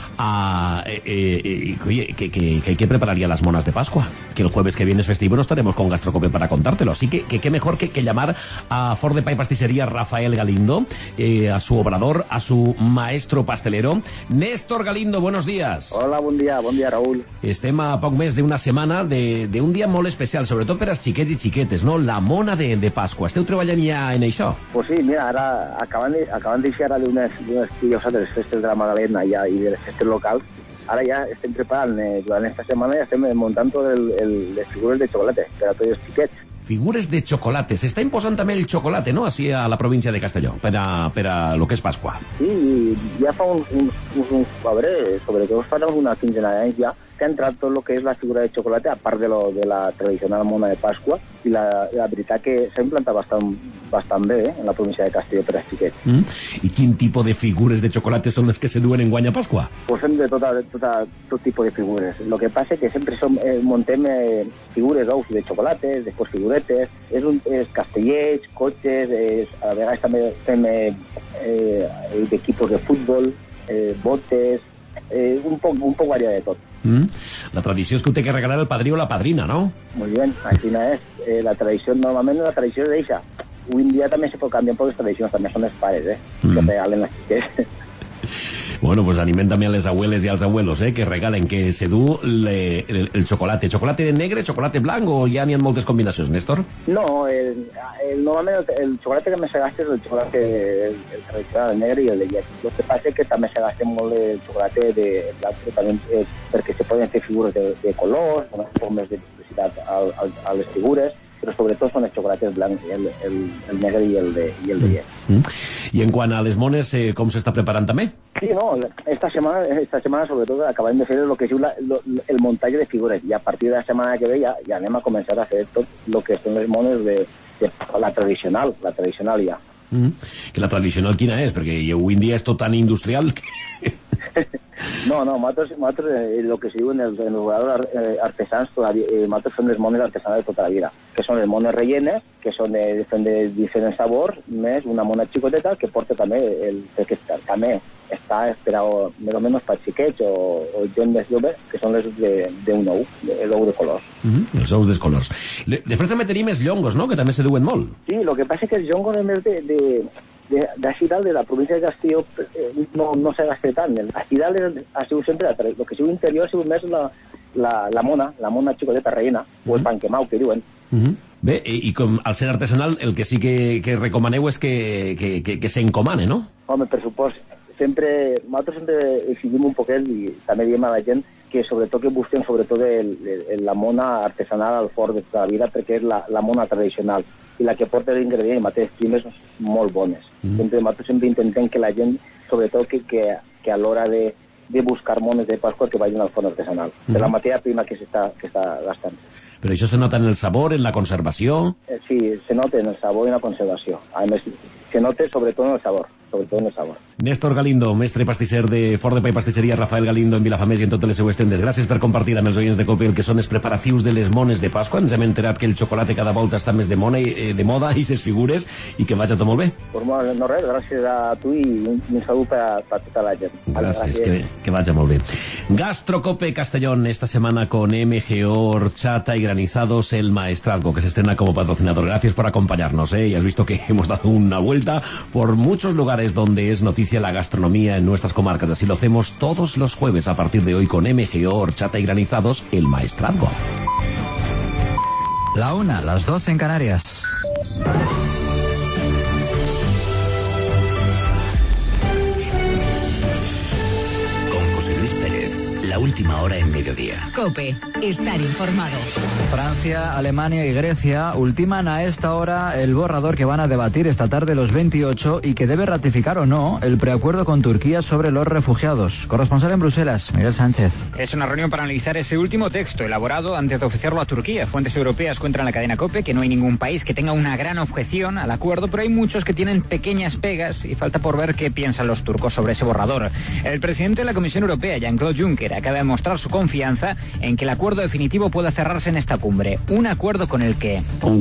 Ah, eh, eh, oye, que, que, que hay que preparar ya las monas de Pascua, que el jueves que viene es festivo, no estaremos con Gastrocope para contártelo, así que qué que mejor que, que llamar a Ford de Pay Pastissería Rafael Galindo, eh, a su obrador, a su maestro pastelero Néstor Galindo. Buenos días. Hola, bon dia, bon dia, Raúl. Estem a poc més d'una setmana de, de un dia molt especial, sobretot per als xiquets i xiquetes, no? La mona de, de Pasqua. Esteu treballant ja en això? Pues sí, mira, ara acaban de, acaban de deixar d'unes pillos de les festes de la Magdalena ja, i de les festes locals. Ara ja estem preparant, eh, durant esta setmana ja estem muntant tot el, el, les figures de xocolate per a tots els xiquets. Figures de xocolate. S'està imposant també el xocolate, no?, així a la província de Castelló, per a, per a lo que és Pasqua. Sí, ja fa uns, uns, uns, a veure, sobretot fa una quinzena d'anys ja, que ha entrat tot el que és la figura de xocolate, a part de, lo, de la tradicional mona de Pasqua, i la, la veritat que s'ha implantat bastant, bastant bé eh, en la província de Castelló per als xiquets. Mm? I quin tipus de figures de xocolate són les que se duen en guany a Pasqua? Pues fem de tota, tota, tot tipus de figures. Lo que passa que sempre som, eh, montem eh, figures d'ous de xocolate, després figuretes, és, un, és castellers, cotxes, és, a vegades també fem eh, eh, d'equipos de futbol, eh, botes, eh, un poc, un poc variat de tot. Mm. La tradició és que ho té que regalar el padrí o la padrina, no? Muy bien, així és. Eh, la tradició, normalment la tradició és d'eixa. Avui en dia també se pot canviar per les tradicions, també són els pares, eh? Mm. Que regalen les xiquets. Bueno, pues animen també a les abueles i als abuelos, eh, que regalen, que se du le, el, el xocolate. Xocolate negre, xocolate blanc, o ja n'hi ha moltes combinacions, Néstor? No, el, el, normalment el, el xocolate que més se gasta és el xocolate el, el tradicional, el negre i el de llet. El que passa és que també se gasta molt el xocolate de blanc, també, eh, perquè se poden fer figures de, de colors, formes de publicitat a, a, a les figures, però sobretot són els xocolates blancs, el, el, el negre i el de, i el de llet. Mm. I en quant a les mones, eh, com s'està preparant també? Sí, no, esta setmana, esta setmana sobretot acabem de fer el que és la, lo, el muntatge de figures i a partir de la setmana que ve ja, ja anem a començar a fer tot el que són les mones de, de la tradicional, la tradicional ja. Mm. Que la tradicional quina és? Perquè avui en dia és tot tan industrial que... No, no, nosaltres, nosaltres eh, el que se diu en els, en els jugadors eh, artesans, todavía, eh, nosaltres fem les mones artesanals de tota la vida, que són les mones rellenes, que són de, de, de diferents sabors, més una mona xicoteta que porta també, el, que també està esperat més o menys per xiquets o, o gent més jove, que són les d'un ou, l'ou de colors. Mm -hmm, els ous de colors. Le, després també tenim els llongos, no?, que també se duen molt. Sí, el que passa és que els llongos, a més de... de d'ací dalt de la província de Castelló eh, no, no se gasta tant. Així dalt ha sigut sempre, el que ha sigut interior ha sigut més la, la, la mona, la mona xicoteta rellena, mm -hmm. o el panquemau, que diuen. Mm -hmm. Bé, i, i com al ser artesanal, el que sí que, que recomaneu és que, que, que, que s'encomane, no? Home, per supost. Sempre, nosaltres sempre exigim un poquet i també diem a la gent que sobretot que busquen sobretot el, el, la mona artesanal al fort de tota la vida, perquè és la, la mona tradicional i la que porta l'ingredient i matèries primes molt bones. Mm. Sempre, nosaltres sempre intentem que la gent, sobretot que, que, que a l'hora de, de buscar mones de Pasqua, que vagin al forn artesanal, mm. de la matèria prima que s'està que està gastant. Però això se nota en el sabor, en la conservació? Eh, sí, se nota en el sabor i en la conservació. A més, se nota sobretot en el sabor, sobretot en el sabor. Néstor Galindo, mestre pastisser de Fort de Pa i Pastisseria Rafael Galindo en Vilafamés i en totes les seues tendes. Gràcies per compartir amb els oients de COPE el que són els preparatius de les mones de Pasqua. Ens hem enterat que el xocolata cada volta està més de, mona, eh, de moda i ses figures, i que vagi tot molt bé. Pues molt, no res, gràcies a tu i un, un salut per a, per a tota la gent. Gràcies, gràcies. Que, que vagi molt bé. Gastrocope Castellón, esta semana con M G O, horchata y granizados, el Maestrazgo, que se estrena como patrocinador. Gracias por acompañarnos, ¿eh? Y has visto que hemos dado una vuelta por muchos lugares donde es noticia la gastronomía en nuestras comarcas. Así lo hacemos todos los jueves a partir de hoy con M G O, horchata y granizados, el Maestrazgo. La una, las doce en Canarias. La última hora en mediodía. COPE, estar informado. Francia, Alemania y Grecia ultiman a esta hora el borrador que van a debatir esta tarde los veintiocho y que debe ratificar o no el preacuerdo con Turquía sobre los refugiados. Corresponsal en Bruselas, Miguel Sánchez. Es una reunión para analizar ese último texto elaborado antes de ofrecerlo a Turquía. Fuentes europeas cuentan en la cadena COPE que no hay ningún país que tenga una gran objeción al acuerdo, pero hay muchos que tienen pequeñas pegas y falta por ver qué piensan los turcos sobre ese borrador. El presidente de la Comisión Europea, Jean-Claude Juncker, acaba de mostrar su confianza en que el acuerdo definitivo pueda cerrarse en esta cumbre. Un acuerdo con el que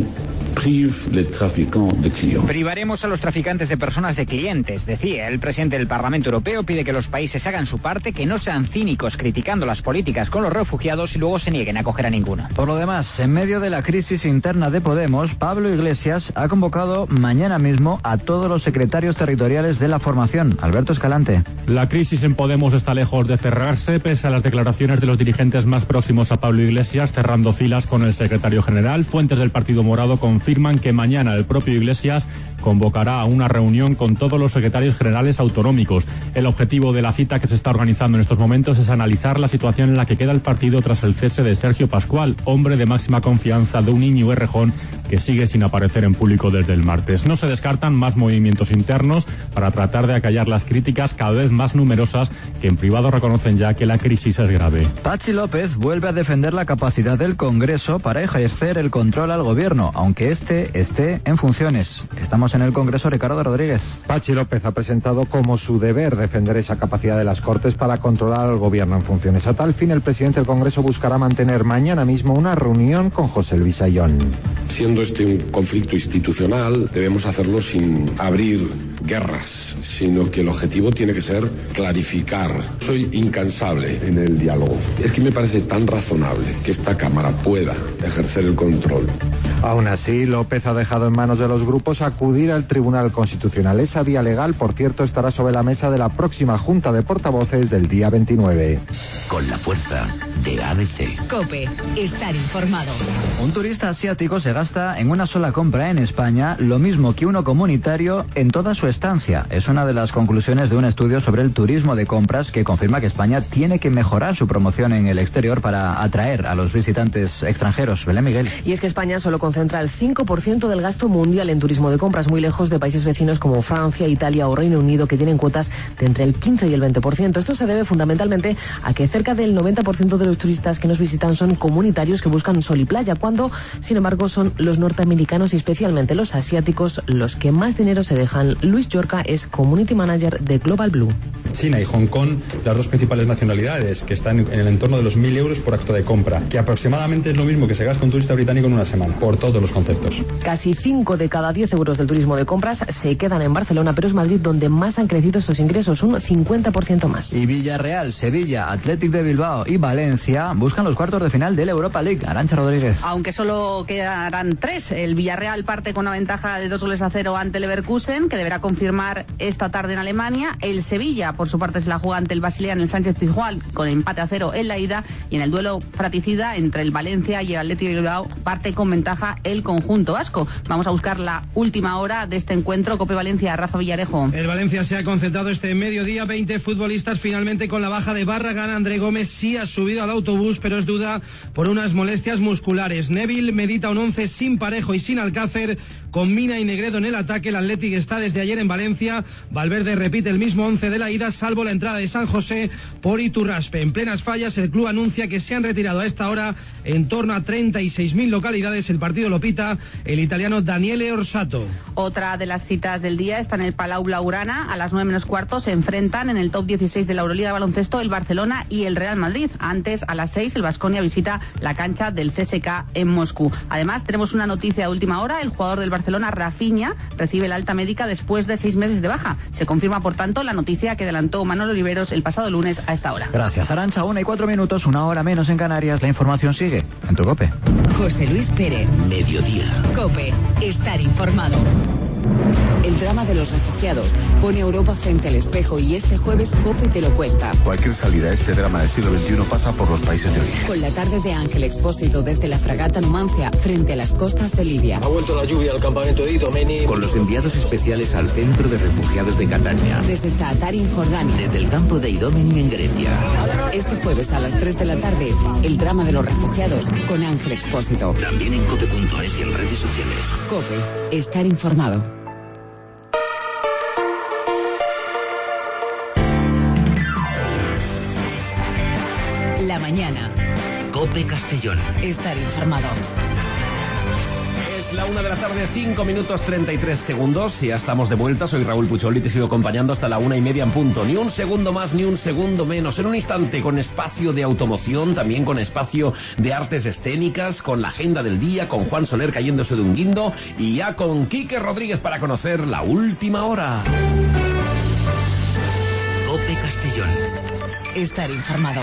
privaremos a los traficantes de personas de clientes. Decía el presidente del Parlamento Europeo, pide que los países hagan su parte, que no sean cínicos criticando las políticas con los refugiados y luego se nieguen a acoger a ninguno. Por lo demás, en medio de la crisis interna de Podemos, Pablo Iglesias ha convocado mañana mismo a todos los secretarios territoriales de la formación. Alberto Escalante. La crisis en Podemos está lejos de cerrarse, pese a las declaraciones de los dirigentes más próximos a Pablo Iglesias, cerrando filas con el secretario general. Fuentes del Partido Morado confirman que mañana el propio Iglesias convocará a una reunión con todos los secretarios generales autonómicos. El objetivo de la cita que se está organizando en estos momentos es analizar la situación en la que queda el partido tras el cese de Sergio Pascual, hombre de máxima confianza de un Íñigo Errejón que sigue sin aparecer en público desde el martes. No se descartan más movimientos internos para tratar de acallar las críticas cada vez más numerosas que en privado reconocen ya que la crisis es grave. Patxi López vuelve a defender la capacidad del Congreso para ejercer el control al gobierno, aunque este esté en funciones. Estamos en el Congreso, Ricardo Rodríguez. Patxi López ha presentado como su deber defender esa capacidad de las Cortes para controlar al gobierno en funciones. A tal fin, el presidente del Congreso buscará mantener mañana mismo una reunión con José Luis Ayón. Siendo este un conflicto institucional, debemos hacerlo sin abrir guerras, sino que el objetivo tiene que ser clarificar. Soy incansable en el diálogo. Es que me parece tan razonable que esta Cámara pueda ejercer el control. Aún así, López ha dejado en manos de los grupos acudir al Tribunal Constitucional. Esa vía legal, por cierto, estará sobre la mesa de la próxima Junta de Portavoces del día veintinueve. Con la fuerza de A B C. COPE, estar informado. Un turista asiático se gasta en una sola compra en España lo mismo que uno comunitario en toda su estancia. Es una de las conclusiones de un estudio sobre el turismo de compras que confirma que España tiene que mejorar su promoción en el exterior para atraer a los visitantes extranjeros. Belén Miguel. Y es que España solo concentra el cinco por ciento del gasto mundial en turismo de compras, muy lejos de países vecinos como Francia, Italia o Reino Unido, que tienen cuotas de entre el quince y el veinte por ciento. Esto se debe fundamentalmente a que cerca del noventa por ciento de los turistas que nos visitan son comunitarios que buscan sol y playa, cuando, sin embargo, son los norteamericanos y especialmente los asiáticos los que más dinero se dejan. Luis Yorca es Community Manager de Global Blue. China y Hong Kong, las dos principales nacionalidades, que están en el entorno de los mil euros por acto de compra, que aproximadamente es lo mismo que se gasta un turista británico en una semana, por todos los conceptos. Casi cinco de cada diez euros del turismo de compras se quedan en Barcelona, pero es Madrid donde más han crecido estos ingresos, un cincuenta por ciento más. Y Villarreal, Sevilla, Athletic de Bilbao y Valencia buscan los cuartos de final de la Europa League. Arantxa Rodríguez. Aunque solo quedarán tres, el Villarreal parte con una ventaja de dos goles a cero ante Leverkusen, que deberá confirmar esta tarde en Alemania. El Sevilla, por su parte, se la juega ante el Basilea en el Sánchez Pizjuán, con empate a cero en la ida, y en el duelo fratricida entre el Valencia y el Athletic de Bilbao parte con ventaja el conjunto vasco. Vamos a buscar la última hora de este encuentro. Cope Valencia, Rafa Villarejo. El Valencia se ha concentrado este mediodía, veinte futbolistas finalmente con la baja de Barragán. André Gómez sí ha subido al autobús, pero es duda por unas molestias musculares. Neville medita un once sin Parejo y sin Alcácer, con Mina y Negredo en el ataque. El Athletic está desde ayer en en Valencia. Valverde repite el mismo once de la ida, salvo la entrada de San José por Iturraspe. En plenas fallas, el club anuncia que se han retirado a esta hora en torno a treinta y seis mil localidades. El partido lo pita el italiano Daniele Orsato. Otra de las citas del día está en el Palau Blaugrana. A las nueve menos cuarto se enfrentan en el top dieciséis de la Euroliga de baloncesto el Barcelona y el Real Madrid. Antes, a las seis, el Baskonia visita la cancha del C S K en Moscú. Además, tenemos una noticia de última hora. El jugador del Barcelona, Rafinha, recibe la alta médica después de seis meses de baja. Se confirma, por tanto, la noticia que adelantó Manolo Oliveros el pasado lunes a esta hora. Gracias, Arantxa. Una y cuatro minutos, una hora menos en Canarias. La información sigue en tu COPE. José Luis Pérez. Mediodía. COPE. Estar informado. El drama de los refugiados pone a Europa frente al espejo y este jueves COPE te lo cuenta. Cualquier salida a este drama del siglo veintiuno pasa por los países de origen. Con la tarde de Ángel Expósito desde la fragata Numancia frente a las costas de Libia. Ha vuelto la lluvia al campamento de Idomeni. Con los enviados especiales al centro de refugiados de Catania. Desde Zaatari en Jordania. Desde el campo de Idomeni en Grecia. Este jueves a las tres de la tarde, el drama de los refugiados con Ángel Expósito. También en cope punto es y en redes sociales. COPE. Estar informado. La mañana. COPE Castellón. Estar informado. Es la una de la tarde, cinco minutos treinta y tres segundos. Y ya estamos de vuelta. Soy Raúl Puchol y te sigo acompañando hasta la una y media en punto. Ni un segundo más, ni un segundo menos. En un instante, con espacio de automoción, también con espacio de artes escénicas, con la agenda del día, con Juan Soler cayéndose de un guindo y ya con Quique Rodríguez para conocer la última hora. COPE Castellón. Estar informado.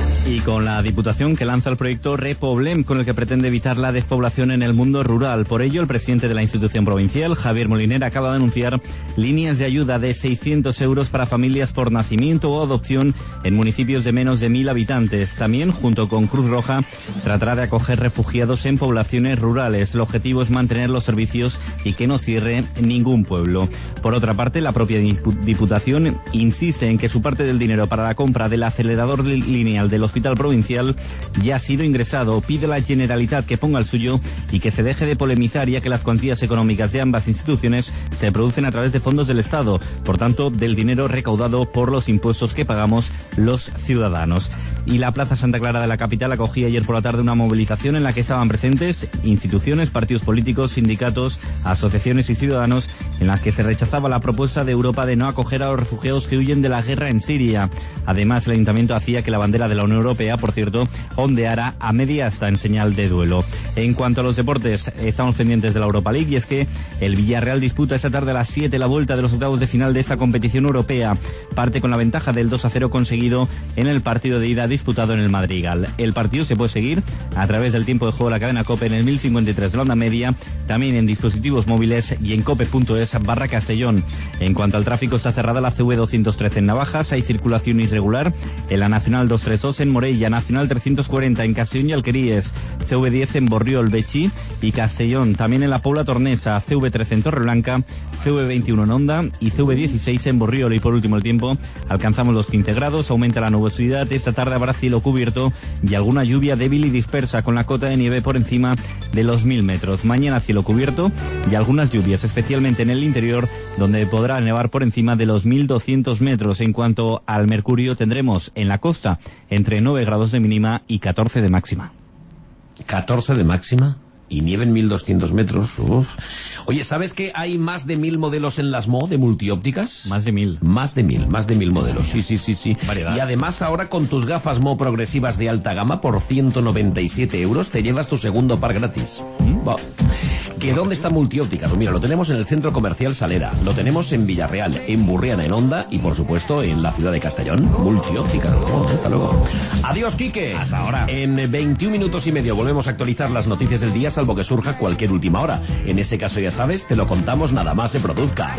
Y con la Diputación que lanza el proyecto Repoblem, con el que pretende evitar la despoblación en el mundo rural. Por ello, el presidente de la institución provincial, Javier Moliner, acaba de anunciar líneas de ayuda de seiscientos euros para familias por nacimiento o adopción en municipios de menos de mil habitantes. También, junto con Cruz Roja, tratará de acoger refugiados en poblaciones rurales. El objetivo es mantener los servicios y que no cierre ningún pueblo. Por otra parte, la propia Diputación insiste en que su parte del dinero para la compra del acelerador lineal del Hospital Provincial ya ha sido ingresado. Pide a la Generalitat que ponga el suyo y que se deje de polemizar, ya que las cuantías económicas de ambas instituciones se producen a través de fondos del Estado, por tanto, del dinero recaudado por los impuestos que pagamos los ciudadanos. Y la Plaza Santa Clara de la capital acogía ayer por la tarde una movilización en la que estaban presentes instituciones, partidos políticos, sindicatos, asociaciones y ciudadanos, en la que se rechazaba la propuesta de Europa de no acoger a los refugiados que huyen de la guerra en Siria. Además, el ayuntamiento hacía que la bandera de la Unión Europea, por cierto, ondeara a media asta en señal de duelo. En cuanto a los deportes, estamos pendientes de la Europa League, y es que el Villarreal disputa esta tarde a las siete la vuelta de los octavos de final de esta competición europea. Parte con la ventaja del dos a cero conseguido en el partido de ida disputado en el Madrigal. El partido se puede seguir a través del tiempo de juego de la cadena COPE en el mil cincuenta y tres de la onda media, también en dispositivos móviles y en cope punto es barra Castellón. En cuanto al tráfico, está cerrada la C V doscientos trece en Navajas, hay circulación irregular en la Nacional doscientos treinta y dos en Morella, Nacional trescientos cuarenta en Castellón y Alqueríes, C V diez en Borriol, Betxí y Castellón, también en la Pobla Tornesa, C V trece en Torreblanca, C V veintiuno en Onda y C V dieciséis en Borriol. Y por último el tiempo, alcanzamos los quince grados, aumenta la nubosidad, esta tarde habrá cielo cubierto y alguna lluvia débil y dispersa con la cota de nieve por encima de los mil metros. Mañana cielo cubierto y algunas lluvias, especialmente en el interior, donde podrá nevar por encima de los mil doscientos metros. En cuanto al mercurio, tendremos en la costa entre nueve grados de mínima y catorce de máxima. ¿catorce de máxima? Y nieve en mil doscientos metros. Uf. Oye, ¿sabes que hay más de mil modelos en las M O de multiópticas? Más de mil. Más de mil, más de mil modelos. Sí, sí, sí, sí. Variedad. Y además ahora con tus gafas M O progresivas de alta gama por ciento noventa y siete euros te llevas tu segundo par gratis. ¿Mm? Wow. ¿Que dónde está multiópticas? Pues mira, lo tenemos en el Centro Comercial Salera, lo tenemos en Villarreal, en Burriana, en Onda y por supuesto en la ciudad de Castellón. Multiópticas. Oh, hasta luego. Adiós, Quique. Hasta ahora. En veintiún minutos y medio volvemos a actualizar las noticias del día, salvo que surja cualquier última hora. En ese caso, ya sabes, te lo contamos nada más se produzca.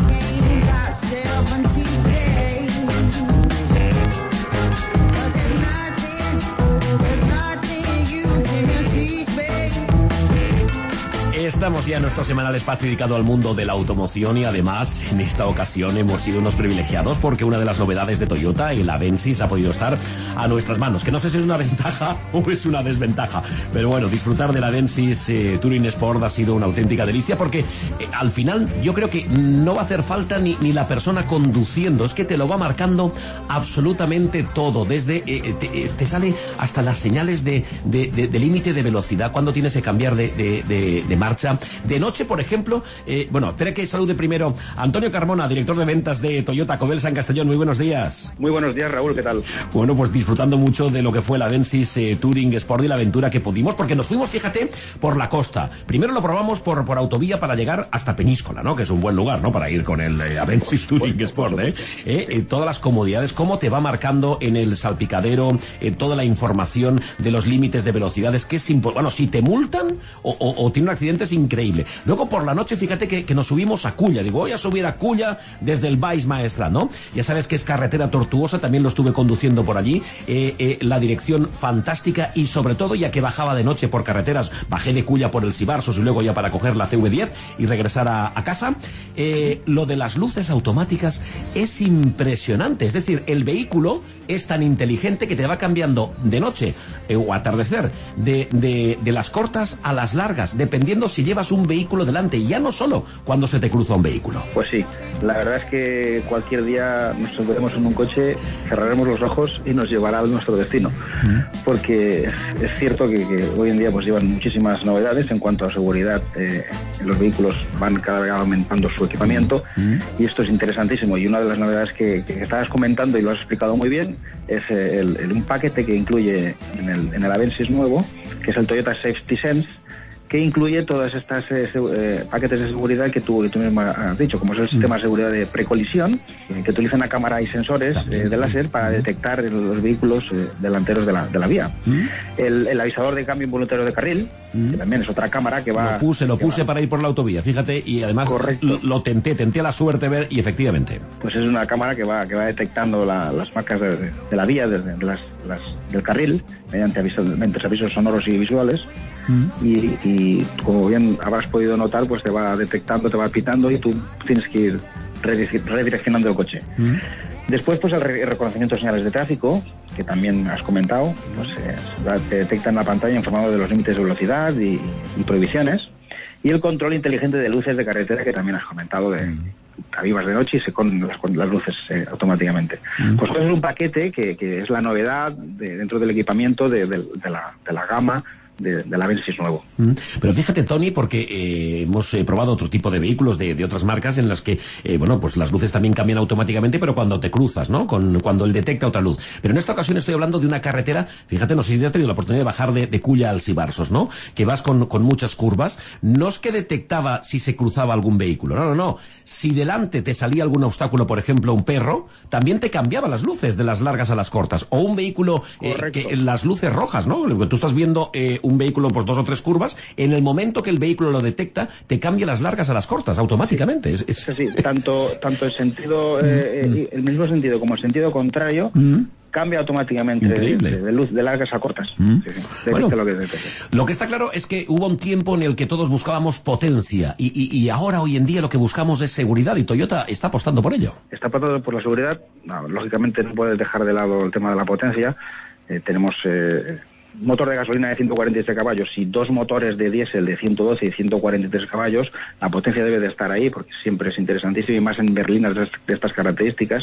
Estamos ya en nuestro semanal espacio dedicado al mundo de la automoción y además en esta ocasión hemos sido unos privilegiados porque una de las novedades de Toyota, el Avensis, ha podido estar a nuestras manos, que no sé si es una ventaja o es una desventaja, pero bueno, disfrutar del Avensis eh, Touring Sport ha sido una auténtica delicia porque eh, al final yo creo que no va a hacer falta ni, ni la persona conduciendo, es que te lo va marcando absolutamente todo, desde eh, te, te sale hasta las señales de, de, de, de límite de velocidad, cuando tienes que cambiar de, de, de, de marcha. De noche, por ejemplo, eh, bueno, espera que salude primero Antonio Carmona, director de ventas de Toyota Covels en Castellón. Muy buenos días. Muy buenos días, Raúl, ¿qué tal? Bueno, pues disfrutando mucho de lo que fue el Avensis eh, Touring Sport y la aventura que pudimos, porque nos fuimos, fíjate, por la costa. Primero lo probamos por, por autovía para llegar hasta Peñíscola, ¿no? Que es un buen lugar, ¿no? Para ir con el eh, Avensis Touring Sport, ¿eh? Eh, eh, todas las comodidades, cómo te va marcando en el salpicadero, eh, toda la información de los límites de velocidades, que es impo- bueno, si te multan o, o, o tiene un accidente es increíble. Luego por la noche, fíjate que, que nos subimos a Culla. Digo, voy a subir a Culla desde el Baix Maestrat, ¿no? Ya sabes que es carretera tortuosa, también lo estuve conduciendo por allí. Eh, eh, la dirección fantástica y sobre todo, ya que bajaba de noche por carreteras, bajé de Culla por el Sibarsos y luego ya para coger la C V diez y regresar a, a casa. Eh, lo de las luces automáticas es impresionante. Es decir, el vehículo es tan inteligente que te va cambiando de noche eh, o atardecer, de, de, de las cortas a las largas, dependiendo si llevas un vehículo delante, y ya no solo cuando se te cruza un vehículo. Pues sí, la verdad es que cualquier día nos subiremos en un coche, cerraremos los ojos y nos llevará a nuestro destino. Mm. Porque es cierto que, que hoy en día pues llevan muchísimas novedades en cuanto a seguridad. Eh, los vehículos van cada vez aumentando su equipamiento mm. y esto es interesantísimo. Y una de las novedades que, que estabas comentando y lo has explicado muy bien es el, el, un paquete que incluye en el, en el Avensis nuevo, que es el Toyota Safety Sense, que incluye todas estas eh, eh, paquetes de seguridad que tú, que tú mismo has dicho, como es el sistema de seguridad de precolisión, eh, que utiliza una cámara y sensores eh, de láser para detectar los vehículos eh, delanteros de la, de la vía. ¿Mm? El, el avisador de cambio involuntario de carril, ¿Mm? que también es otra cámara que va... Lo puse, lo puse va... para ir por la autovía, fíjate, y además lo, lo tenté, tenté la suerte ver, y efectivamente. Pues es una cámara que va que va detectando la, las marcas de, de la vía, de, de las, las, del carril, mediante avisos, mediante avisos sonoros y visuales. Y, y como bien habrás podido notar, pues te va detectando, te va pitando y tú tienes que ir redireccionando el coche. Mm. Después, pues el, re- el reconocimiento de señales de tráfico, que también has comentado, pues eh, te detecta en la pantalla informando de los límites de velocidad y, y prohibiciones. Y el control inteligente de luces de carretera, que también has comentado, de avivas de noche y se con las, con las luces eh, automáticamente. Mm. Pues esto es un paquete que, que es la novedad de, dentro del equipamiento de, de, de, la, de la gama de, del Avensis nuevo. Mm. Pero fíjate, Tony, porque eh, hemos eh, probado otro tipo de vehículos de, de otras marcas en las que, eh, bueno, pues las luces también cambian automáticamente, pero cuando te cruzas, ¿no? Con, cuando él detecta otra luz. Pero en esta ocasión estoy hablando de una carretera, fíjate, no sé si has tenido la oportunidad de bajar de, de Culla al Sibarsos, ¿no? Que vas con, con muchas curvas. No es que detectaba si se cruzaba algún vehículo, no, no, no. Si delante te salía algún obstáculo, por ejemplo, un perro, también te cambiaba las luces de las largas a las cortas. O un vehículo, eh, que, las luces rojas, ¿no? Tú estás viendo eh, un vehículo por dos o tres curvas, en el momento que el vehículo lo detecta, te cambia las largas a las cortas, automáticamente. Sí, es, es... sí, tanto, tanto el sentido, eh, mm. el mismo sentido como el sentido contrario, mm. cambia automáticamente de, de luz de largas a cortas. Mm. Sí, sí, bueno, lo, que, lo que está claro es que hubo un tiempo en el que todos buscábamos potencia y, y, y ahora, hoy en día, lo que buscamos es seguridad y Toyota está apostando por ello. Está apostando por la seguridad. No, lógicamente no puedes dejar de lado el tema de la potencia. Eh, tenemos... Eh, motor de gasolina de ciento cuarenta y seis caballos y dos motores de diésel de ciento doce y ciento cuarenta y tres caballos, la potencia debe de estar ahí porque siempre es interesantísimo y más en berlinas de estas características,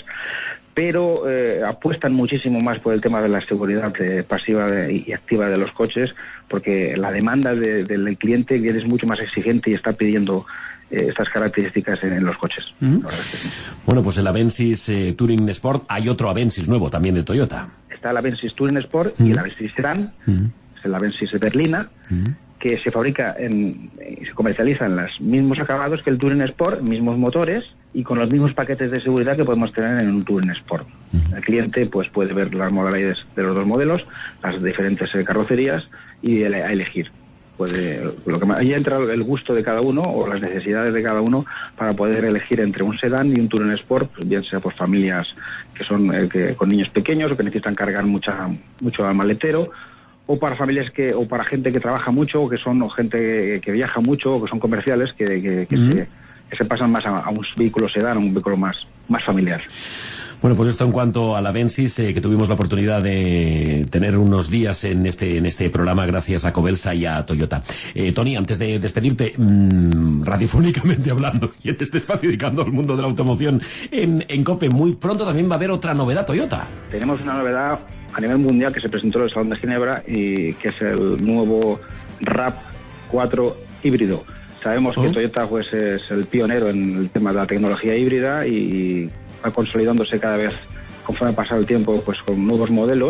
pero eh, apuestan muchísimo más por el tema de la seguridad eh, pasiva de, y activa de los coches, porque la demanda de, del cliente es mucho más exigente y está pidiendo eh, estas características en, en los coches. Mm-hmm. La verdad es que sí. Bueno, pues el Avensis eh, Touring Sport, hay otro Avensis nuevo también de Toyota. Está el Avensis Touring Sport mm. y el Avensis Sedan, mm. es el Avensis Berlina, mm. que se fabrica en, y se comercializa en los mismos acabados que el Touring Sport, mismos motores y con los mismos paquetes de seguridad que podemos tener en un Touring Sport. Mm. El cliente pues puede ver las modalidades de los dos modelos, las diferentes eh, carrocerías y ele- a elegir. Puede, lo que ahí entra el gusto de cada uno o las necesidades de cada uno para poder elegir entre un sedán y un Touring Sport, bien sea por familias que son eh, que, con niños pequeños o que necesitan cargar mucha mucho al maletero, o para familias que o para gente que trabaja mucho, o que son o gente que viaja mucho, o que son comerciales, que, que, que, mm. se, que se pasan más a, a un vehículo sedán, a un vehículo más, más familiar. Bueno, pues esto en cuanto a la Avensis, eh, que tuvimos la oportunidad de tener unos días en este en este programa gracias a Cobelsa y a Toyota. Eh, Tony, antes de despedirte, mmm, radiofónicamente hablando, y en este espacio dedicando al mundo de la automoción en, en COPE, muy pronto también va a haber otra novedad Toyota. Tenemos una novedad a nivel mundial que se presentó en el Salón de Ginebra y que es el nuevo RAV cuatro híbrido. Sabemos ¿Oh? que Toyota pues es el pionero en el tema de la tecnología híbrida y va consolidándose cada vez conforme pasa el tiempo pues con nuevos modelos,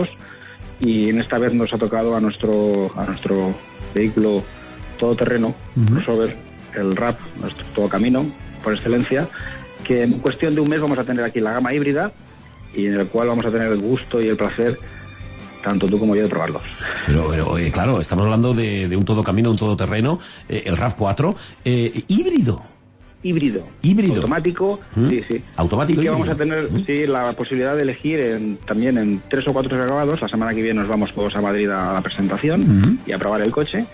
y en esta vez nos ha tocado a nuestro a nuestro vehículo todoterreno, uh-huh. crossover, el RAV, nuestro todocamino por excelencia, que en cuestión de un mes vamos a tener aquí la gama híbrida y en el cual vamos a tener el gusto y el placer tanto tú como yo de probarlos. Pero, pero eh, claro, estamos hablando de, de un todocamino, un todoterreno, eh, el RAV cuatro, eh, híbrido. Híbrido. Híbrido. Automático, ¿Mm? sí, sí. Automático. Y que híbrido. vamos a tener, ¿Mm? sí, la posibilidad de elegir en, también en tres o cuatro acabados. La semana que viene nos vamos todos a Madrid a la presentación ¿Mm? y a probar el coche.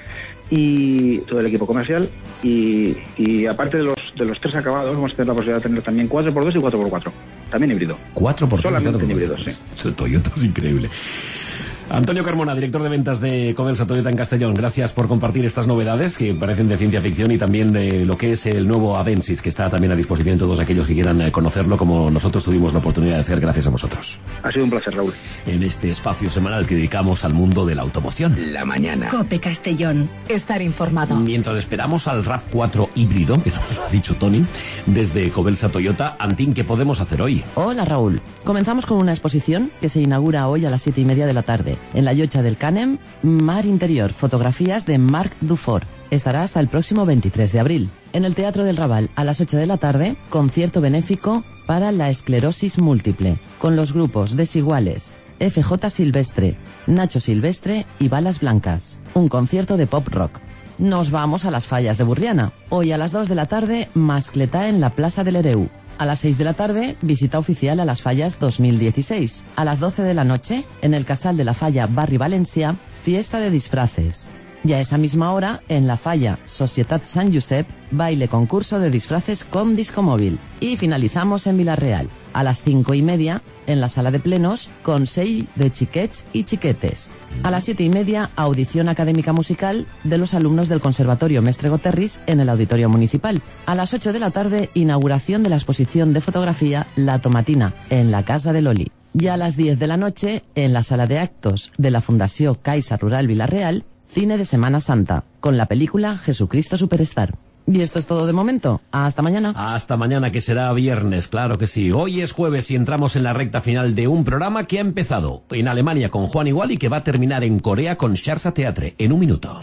Y todo el equipo comercial. Y, y aparte de los de los tres acabados, vamos a tener la posibilidad de tener también cuatro por dos y cuatro por cuatro. También híbrido. cuatro por dos Solamente en híbridos, sí. Toyota es increíble. Antonio Carmona, director de ventas de Cobelsa Toyota en Castellón, gracias por compartir estas novedades que parecen de ciencia ficción y también de lo que es el nuevo Avensis, que está también a disposición de todos aquellos que quieran conocerlo, como nosotros tuvimos la oportunidad de hacer gracias a vosotros. Ha sido un placer, Raúl. En este espacio semanal que dedicamos al mundo de la automoción. La mañana. COPE Castellón. Estar informado. Mientras esperamos al RAV cuatro híbrido, que nos lo ha dicho Tony, desde Cobelsa Toyota, Antín, ¿qué podemos hacer hoy? Hola, Raúl. Comenzamos con una exposición que se inaugura hoy a las siete y media de la tarde. En la Llocha del Canem, Mar Interior, fotografías de Marc Dufour. Estará hasta el próximo veintitrés de abril. En el Teatro del Raval, a las ocho de la tarde, concierto benéfico para la esclerosis múltiple, con los grupos Desiguales, F J Silvestre, Nacho Silvestre y Balas Blancas. Un concierto de pop rock. Nos vamos a las Fallas de Burriana. Hoy a las dos de la tarde, Mascletá en la Plaza del Ereu. A las seis de la tarde, visita oficial a las Fallas dos mil dieciséis. A las doce de la noche, en el Casal de la Falla Barri Valencia, fiesta de disfraces. Y a esa misma hora, en la Falla Societat Sant Josep, baile concurso de disfraces con discomóvil. Y finalizamos en Vilareal, a las cinco y media, en la sala de plenos, consell de xiquets y xiquetes. A las siete y media, audición académica musical de los alumnos del Conservatorio Mestre Goterris en el Auditorio Municipal. A las ocho de la tarde, inauguración de la exposición de fotografía La Tomatina, en la Casa de Loli. Y a las diez de la noche, en la sala de actos de la Fundació Caixa Rural Vilareal, cine de Semana Santa, con la película Jesucristo Superstar. Y esto es todo de momento. Hasta mañana. Hasta mañana, que será viernes, claro que sí. Hoy es jueves y entramos en la recta final de un programa que ha empezado en Alemania con Juan Igual y que va a terminar en Corea con Sharsa Teatre en un minuto.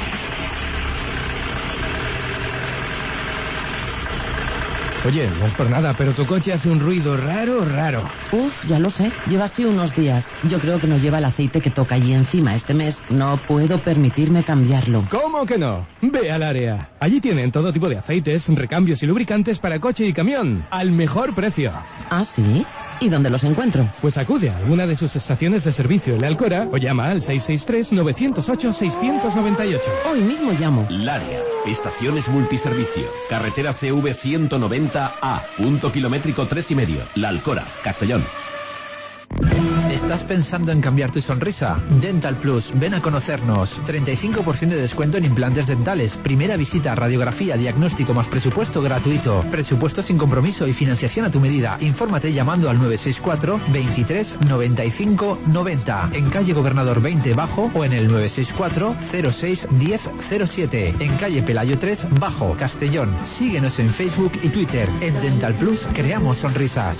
Oye, no es por nada, pero tu coche hace un ruido raro, raro. Uf, ya lo sé. Lleva así unos días. Yo creo que no lleva el aceite que toca allí encima este mes. No puedo permitirme cambiarlo. ¿Cómo que no? Ve al área. Allí tienen todo tipo de aceites, recambios y lubricantes para coche y camión. Al mejor precio. ¿Ah, sí? ¿Y dónde los encuentro? Pues acude a alguna de sus estaciones de servicio en la Alcora o llama al seis seis tres, nueve cero ocho, seis nueve ocho. Hoy mismo llamo. Laria, estaciones multiservicio, carretera C V ciento noventa A, punto kilométrico tres y medio, La Alcora, Castellón. ¿Estás pensando en cambiar tu sonrisa? Dental Plus, ven a conocernos. treinta y cinco por ciento de descuento en implantes dentales. Primera visita, radiografía, diagnóstico más presupuesto gratuito. Presupuesto sin compromiso y financiación a tu medida. Infórmate llamando al nueve seis cuatro, veintitrés, noventa y cinco, noventa. En calle Gobernador veinte Bajo o en el nueve seis cuatro, cero seis, diez, cero siete. En calle Pelayo tres Bajo, Castellón. Síguenos en Facebook y Twitter. En Dental Plus creamos sonrisas.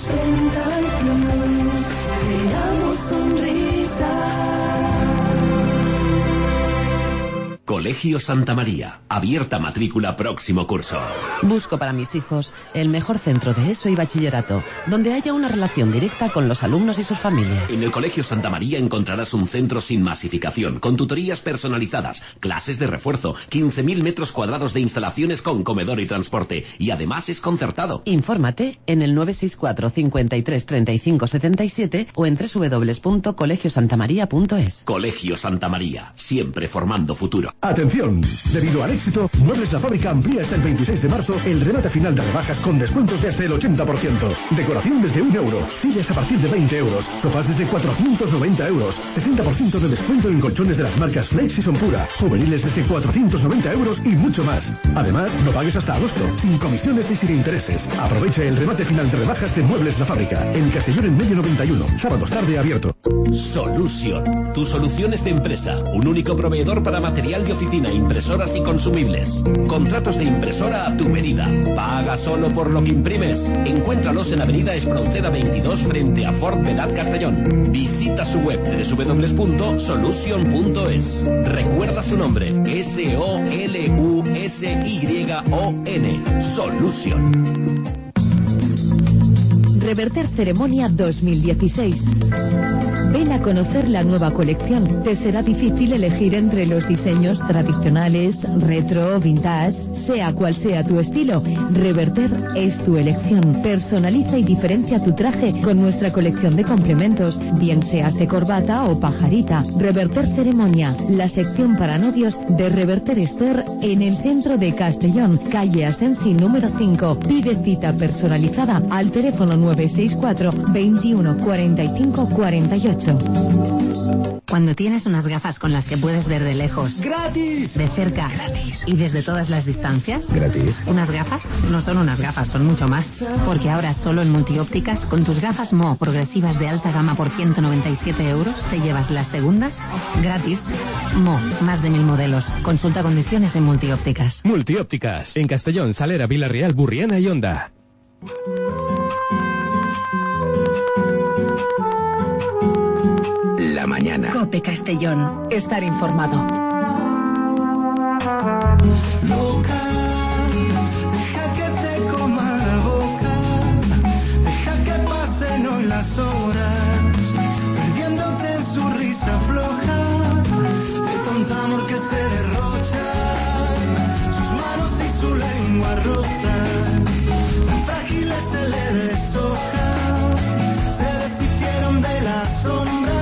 Creamos sonrisas. Colegio Santa María. Abierta matrícula próximo curso. Busco para mis hijos el mejor centro de ESO y bachillerato, donde haya una relación directa con los alumnos y sus familias. En el Colegio Santa María encontrarás un centro sin masificación, con tutorías personalizadas, clases de refuerzo, quince mil metros cuadrados de instalaciones con comedor y transporte, y además es concertado. Infórmate en el nueve seis cuatro, cincuenta y tres, treinta y cinco, setenta y siete o en doble u doble u doble u punto colegio santa maría punto es. Colegio Santa María, siempre formando futuro. Atención, debido al éxito, Muebles La Fábrica amplía hasta el veintiséis de marzo el remate final de rebajas con descuentos de hasta el ochenta por ciento. Decoración desde un euro, sillas a partir de veinte euros, sofás desde cuatrocientos noventa euros, sesenta por ciento de descuento en colchones de las marcas Flex y Sonpura, juveniles desde cuatrocientos noventa euros y mucho más. Además, no pagues hasta agosto, sin comisiones y sin intereses. Aprovecha el remate final de rebajas de Muebles La Fábrica, en Castellón en Medio noventa y uno, sábados tarde abierto. Solution, tus soluciones de empresa, un único proveedor para material de oficina, impresoras y consumibles. Contratos de impresora a tu medida. Paga solo por lo que imprimes. Encuéntralos en Avenida Espronceda veintidós frente a Ford Vedat Castellón. Visita su web doble u doble u doble u punto solution punto es. Recuerda su nombre, S O L U S Y O N. Solution. Reverter Ceremonia dos mil dieciséis. Ven a conocer la nueva colección. Te será difícil elegir entre los diseños tradicionales, retro, vintage, sea cual sea tu estilo. Reverter es tu elección. Personaliza y diferencia tu traje con nuestra colección de complementos, bien seas de corbata o pajarita. Reverter Ceremonia, la sección para novios de Reverter Store en el centro de Castellón, calle Asensi número cinco. Pide cita personalizada al teléfono nueve seis cuatro, veintiuno, cuarenta y cinco, cuarenta y ocho. Cuando tienes unas gafas con las que puedes ver de lejos, ¡gratis!, de cerca, ¡gratis!, y desde todas las distancias, ¡gratis! Unas gafas no son unas gafas, son mucho más. Porque ahora solo en Multiópticas, con tus gafas Mo progresivas de alta gama por ciento noventa y siete euros, te llevas las segundas gratis. Mo, más de mil modelos. Consulta condiciones en Multiópticas. Multiópticas, en Castellón, Salera, Villarreal, Burriana y Onda. La mañana. COPE Castellón. Estar informado. Loca, deja que te coma la boca, deja que pasen hoy las horas, perdiéndote en su risa floja, de tanto amor que se derrocha, sus manos y su lengua rota, tan frágiles se le deshoja, se deshicieron de la sombra.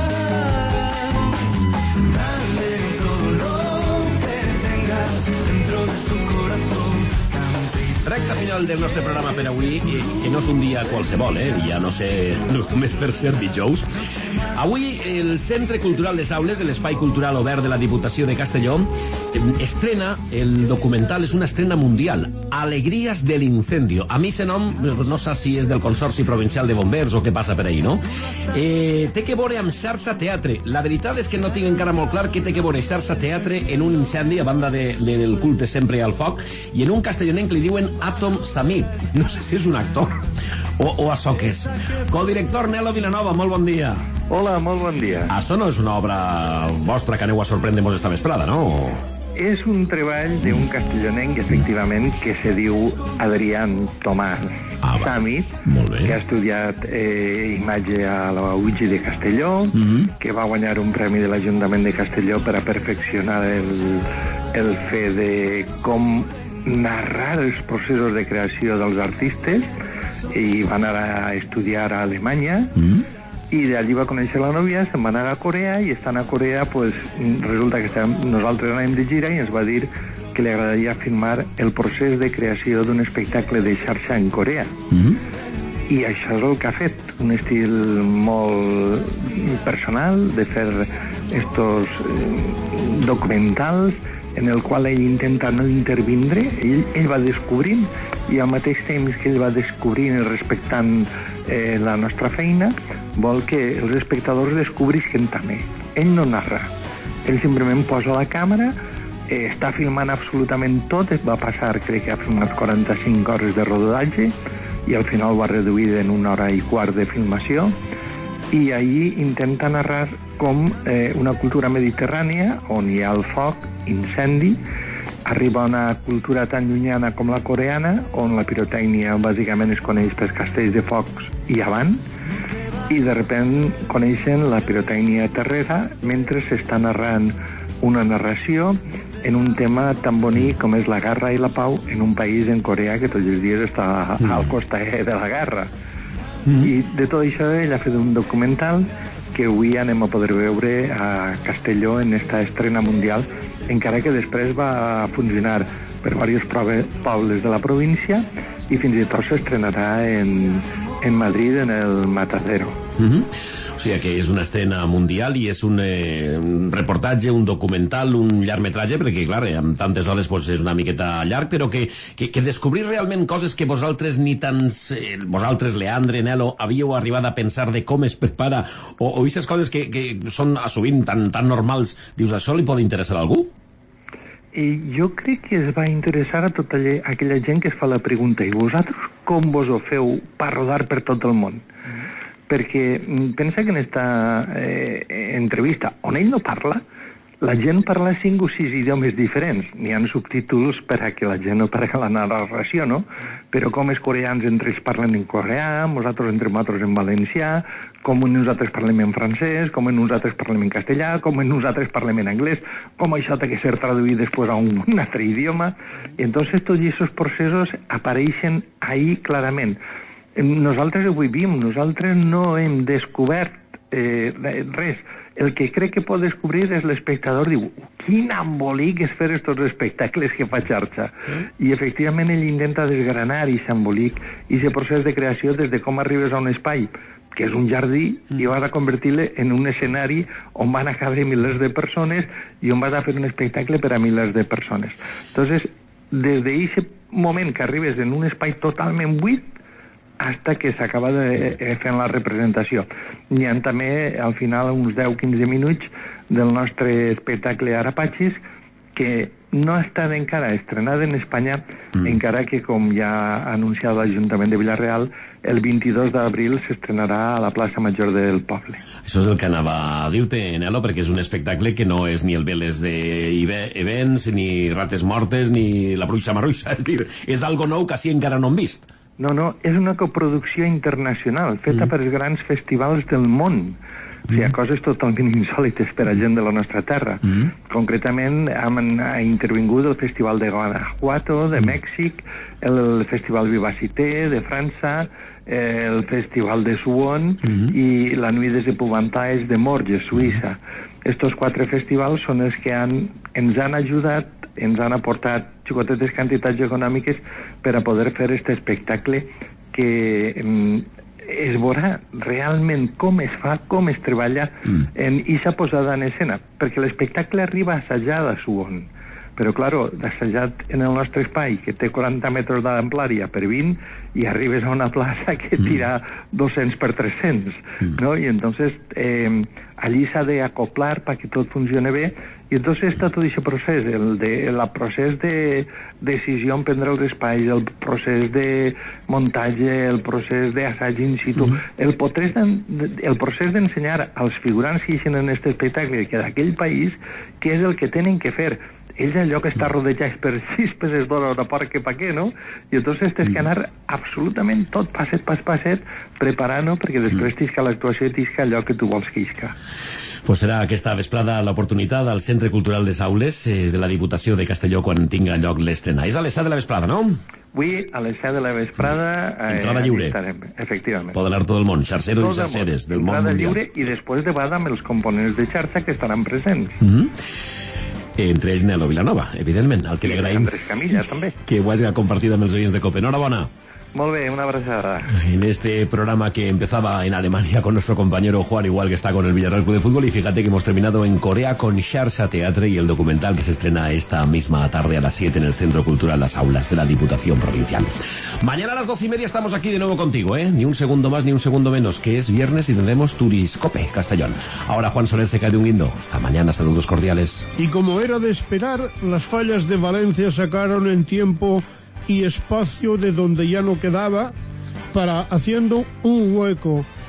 Recta final del nostre programa per avui, que no és un dia qualsevol, eh? Ja no sé, només per ser dijous. Avui el Centre Cultural Les Aules, l'espai cultural obert de la Diputació de Castelló, estrena el documental, és una estrena mundial, Alegrías del Incendio. A mi ese nom, no sé si és del Consorci Provincial de Bombers o què passa per ahí, no? Eh, té que veure amb Xarxa Teatre. La veritat és que no tinc encara molt clar què té que veure Xarxa Teatre en un incendi a banda de, de, del culte sempre al foc i en un castellonenc li diuen Atom Samit. No sé si és un actor o, o això què és. Codirector Nelo Vilanova, molt bon dia. Hola, molt bon dia. Això no és una obra vostra que aneu a sorprendre-nos esta vesprada, no? És un treball d'un castellonenc, efectivament, que se diu Adrián Tomàs ah, Samit, que ha estudiat eh, imatge a la U I G de Castelló, mm -hmm. que va guanyar un premi de l'Ajuntament de Castelló per a perfeccionar el, el fet de com narrar els processos de creació dels artistes, i va anar a estudiar a Alemanya, mm. i d'allí va conèixer la nòvia, se'n va anar a Corea, i estant a Corea, pues, resulta que estem, nosaltres anàvem de gira i ens va dir que li agradaria filmar el procés de creació d'un espectacle de xarxa en Corea. Mm. I això és el que ha fet, un estil molt personal de fer estos eh, documentals en el qual ell intenta no intervindre, ell, ell va descobrint, i al mateix temps que ell va descobrint i respectant eh, la nostra feina, vol que els espectadors descobrisquen també. Ell no narra, ell simplement posa la càmera, eh, està filmant absolutament tot, va passar, crec que ha filmat quaranta-cinc hores de rodatge, i al final ho ha reduït en una hora i quart de filmació, i ahir intenta narrar com eh, una cultura mediterrània on hi ha el foc, incendi, arriba a una cultura tan llunyana com la coreana, on la pirotècnia bàsicament es coneix pels castells de focs i avant, i de repent coneixen la pirotècnia terrera mentre s'està narrant una narració en un tema tan bonic com és la guerra i la pau en un país, en Corea, que tots els dies està mm. al costat de la guerra. Mm. I de tot això ell ha fet un documental que avui anem a poder veure a Castelló en esta estrena mundial, encara que després va funcionar per diversos pobles de la província i fins i tot s'estrenarà en, en Madrid, en el Matadero. Mm-hmm. O sigui que és una estrena mundial i és un, eh, un reportatge, un documental, un llargmetratge, perquè, clar, amb tantes hores pues, és una miqueta llarg, però que, que, que descobrir realment coses que vosaltres ni tan... Eh, vosaltres, Leandre, Nelo, havíeu arribat a pensar de com es prepara, o, o aquestes coses que, que són sovint tan, tan normals, dius, això li pot interessar a algú? I jo crec que es va interessar a tota aquella gent que es fa la pregunta, i vosaltres com vos ho feu per rodar per tot el món? Perquè pensa que en esta eh, entrevista, on ell no parla, la gent parla cinc o sis idiomes diferents. N'hi ha subtítols per a que la gent no parli la narració, no? Però com els coreans entre ells parlen en coreà, nosaltres entre nosaltres en valencià, com nosaltres parlem en francès, com nosaltres parlem en castellà, com nosaltres parlem en anglès, com això té que ser traduït després a un, un altre idioma. I entonces tots aquests processos apareixen ahí clarament. Nosaltres ho vivim, nosaltres no hem descobert eh, res. El que crec que pot descobrir és l'espectador, diu, quin embolic és fer aquests espectacles que fa xarxa. I efectivament ell intenta desgranar aquest embolic i aquest procés de creació des de com arribes a un espai que és un jardí i vas a convertir-le en un escenari on van a cabre milers de persones i on vas a fer un espectacle per a milers de persones. Entonces, des d'aquest moment que arribes en un espai totalment buit hasta que s'acaba de, eh, fent la representació. N'hi ha també, al final, uns deu a quinze minuts del nostre espectacle Arapachis, que no ha estat encara estrenat en Espanya, mm. encara que, com ja ha anunciat l'Ajuntament de Villarreal, el vint-i-dos d'abril s'estrenarà a la plaça Major del poble. Això és el que anava a dir-te, Nelo, perquè és un espectacle que no és ni el Veles d'Events, ni Rates Mortes, ni la Bruixa Marruixa. És dir, és algo nou que així encara no hem vist. No, no, és una coproducció internacional, feta mm. per grans festivals del món. O sigui, mm. coses totalment insòlites per a gent de la nostra terra. Mm. Concretament, hem, ha intervingut el Festival de Guanajuato, de mm. Mèxic, el Festival Vivacité, de França, eh, el Festival de Suon mm. i la Nuit des Epouvantails de Morges, Suïssa. Estos quatre festivals són els que han, ens han ajudat, ens han aportat xicotetes quantitats econòmiques per a poder fer aquest espectacle que mm, es veurà realment com es fa, com es treballa mm. en aquesta posada en escena, perquè l'espectacle arriba assajat a Suon, però, claro, assajat en el nostre espai, que té quaranta metres d'amplària per vint, i arribes a una plaça que tira mm. dos-cents per tres-cents, mm. no? I entonces eh, allí s'ha d'acoplar perquè tot funcione bé. I entonces està tot aquest procés, el, de, el procés de decisió en prendre els espais, el procés de muntatge, el procés d'assaig in situ, mm -hmm. el, procés el procés d'ensenyar als figurants que eixen en aquest espectacle que d'aquell país, què és el que tenen que fer. Ells allò que està rodejat per sis peces d'or de porc que pa què, no? I entonces tens que anar absolutament tot passet pas passet preparant-ho perquè després t'isca l'actuació i t'isca allò que tu vols que isca. Pues serà aquesta vesprada l'oportunitat al Centre Cultural de Saules eh, de la Diputació de Castelló quan tinga lloc l'estrena. És a les set de la vesprada, no? Avui, a les set de la vesprada... Eh, entrada lliure. Estarem, efectivament. Pot anar tot el món, xarceros i xarceres del món mundial. Entrada lliure i després de vegades amb els components de xarxa que estaran presents. Mm -hmm. Entre ells Nelo Vilanova, evidentment, al que li agraïm Camilla, també. Que ho hagi compartit amb els oients de COPE. Enhorabona. Molt bé, una abraçada. En este programa que empezaba en Alemania con nuestro compañero Juan, igual que está con el Villarreal Club de Fútbol, y fíjate que hemos terminado en Corea con Xarxa Teatre y el documental que se estrena esta misma tarde a las siete en el Centro Cultural Las Aulas de la Diputación Provincial. Mañana a las doce y media estamos aquí de nuevo contigo, ¿eh? Ni un segundo más ni un segundo menos, que es viernes y tendremos Turiscope Castellón. Ahora Juan Soler se cae de un guindo. Hasta mañana, saludos cordiales. Y como era de esperar, las fallas de Valencia sacaron en tiempo y espacio de donde ya no quedaba, para, haciendo un hueco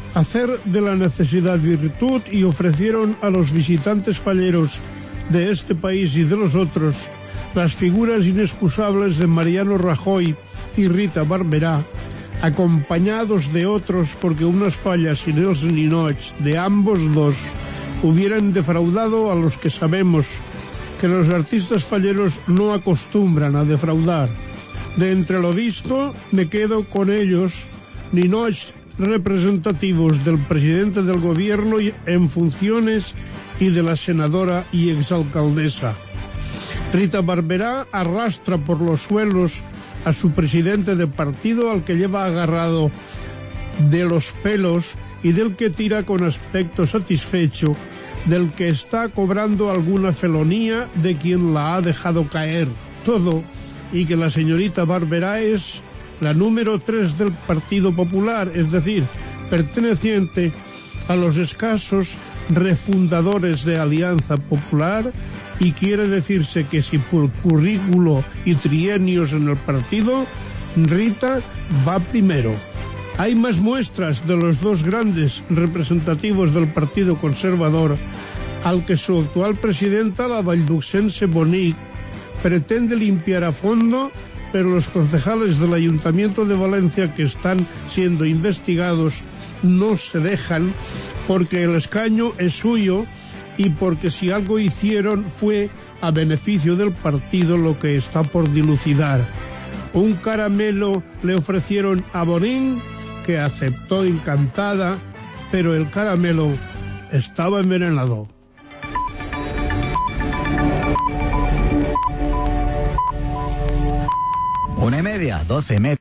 hacer de la necesidad virtud y ofrecieron a los visitantes falleros de este país y de los otros las figuras inexcusables de Mariano Rajoy y Rita Barberá, acompañados de otros, porque unas fallas sin els ninots de ambos dos hubieran defraudado a los que sabemos que los artistas falleros no acostumbran a defraudar. De entre lo visto, me quedo con ellos, ninots representativos del presidente del gobierno en funciones y de la senadora y exalcaldesa. Rita Barberá arrastra por los suelos a su presidente de partido, al que lleva agarrado de los pelos y del que tira con aspecto satisfecho, del que está cobrando alguna felonía de quien la ha dejado caer. Todo, y que la señorita Barberá es la número tres del Partido Popular, es decir, perteneciente a los escasos refundadores de Alianza Popular, y quiere decirse que si por currículo y trienios en el partido, Rita va primero. Hay más muestras de los dos grandes representativos del Partido Conservador, al que su actual presidenta, la valduxense Bonic, pretende limpiar a fondo, pero los concejales del Ayuntamiento de Valencia que están siendo investigados no se dejan, porque el escaño es suyo y porque si algo hicieron fue a beneficio del partido, lo que está por dilucidar. Un caramelo le ofrecieron a Bonín, que aceptó encantada, pero el caramelo estaba envenenado. Una y media, doce y media.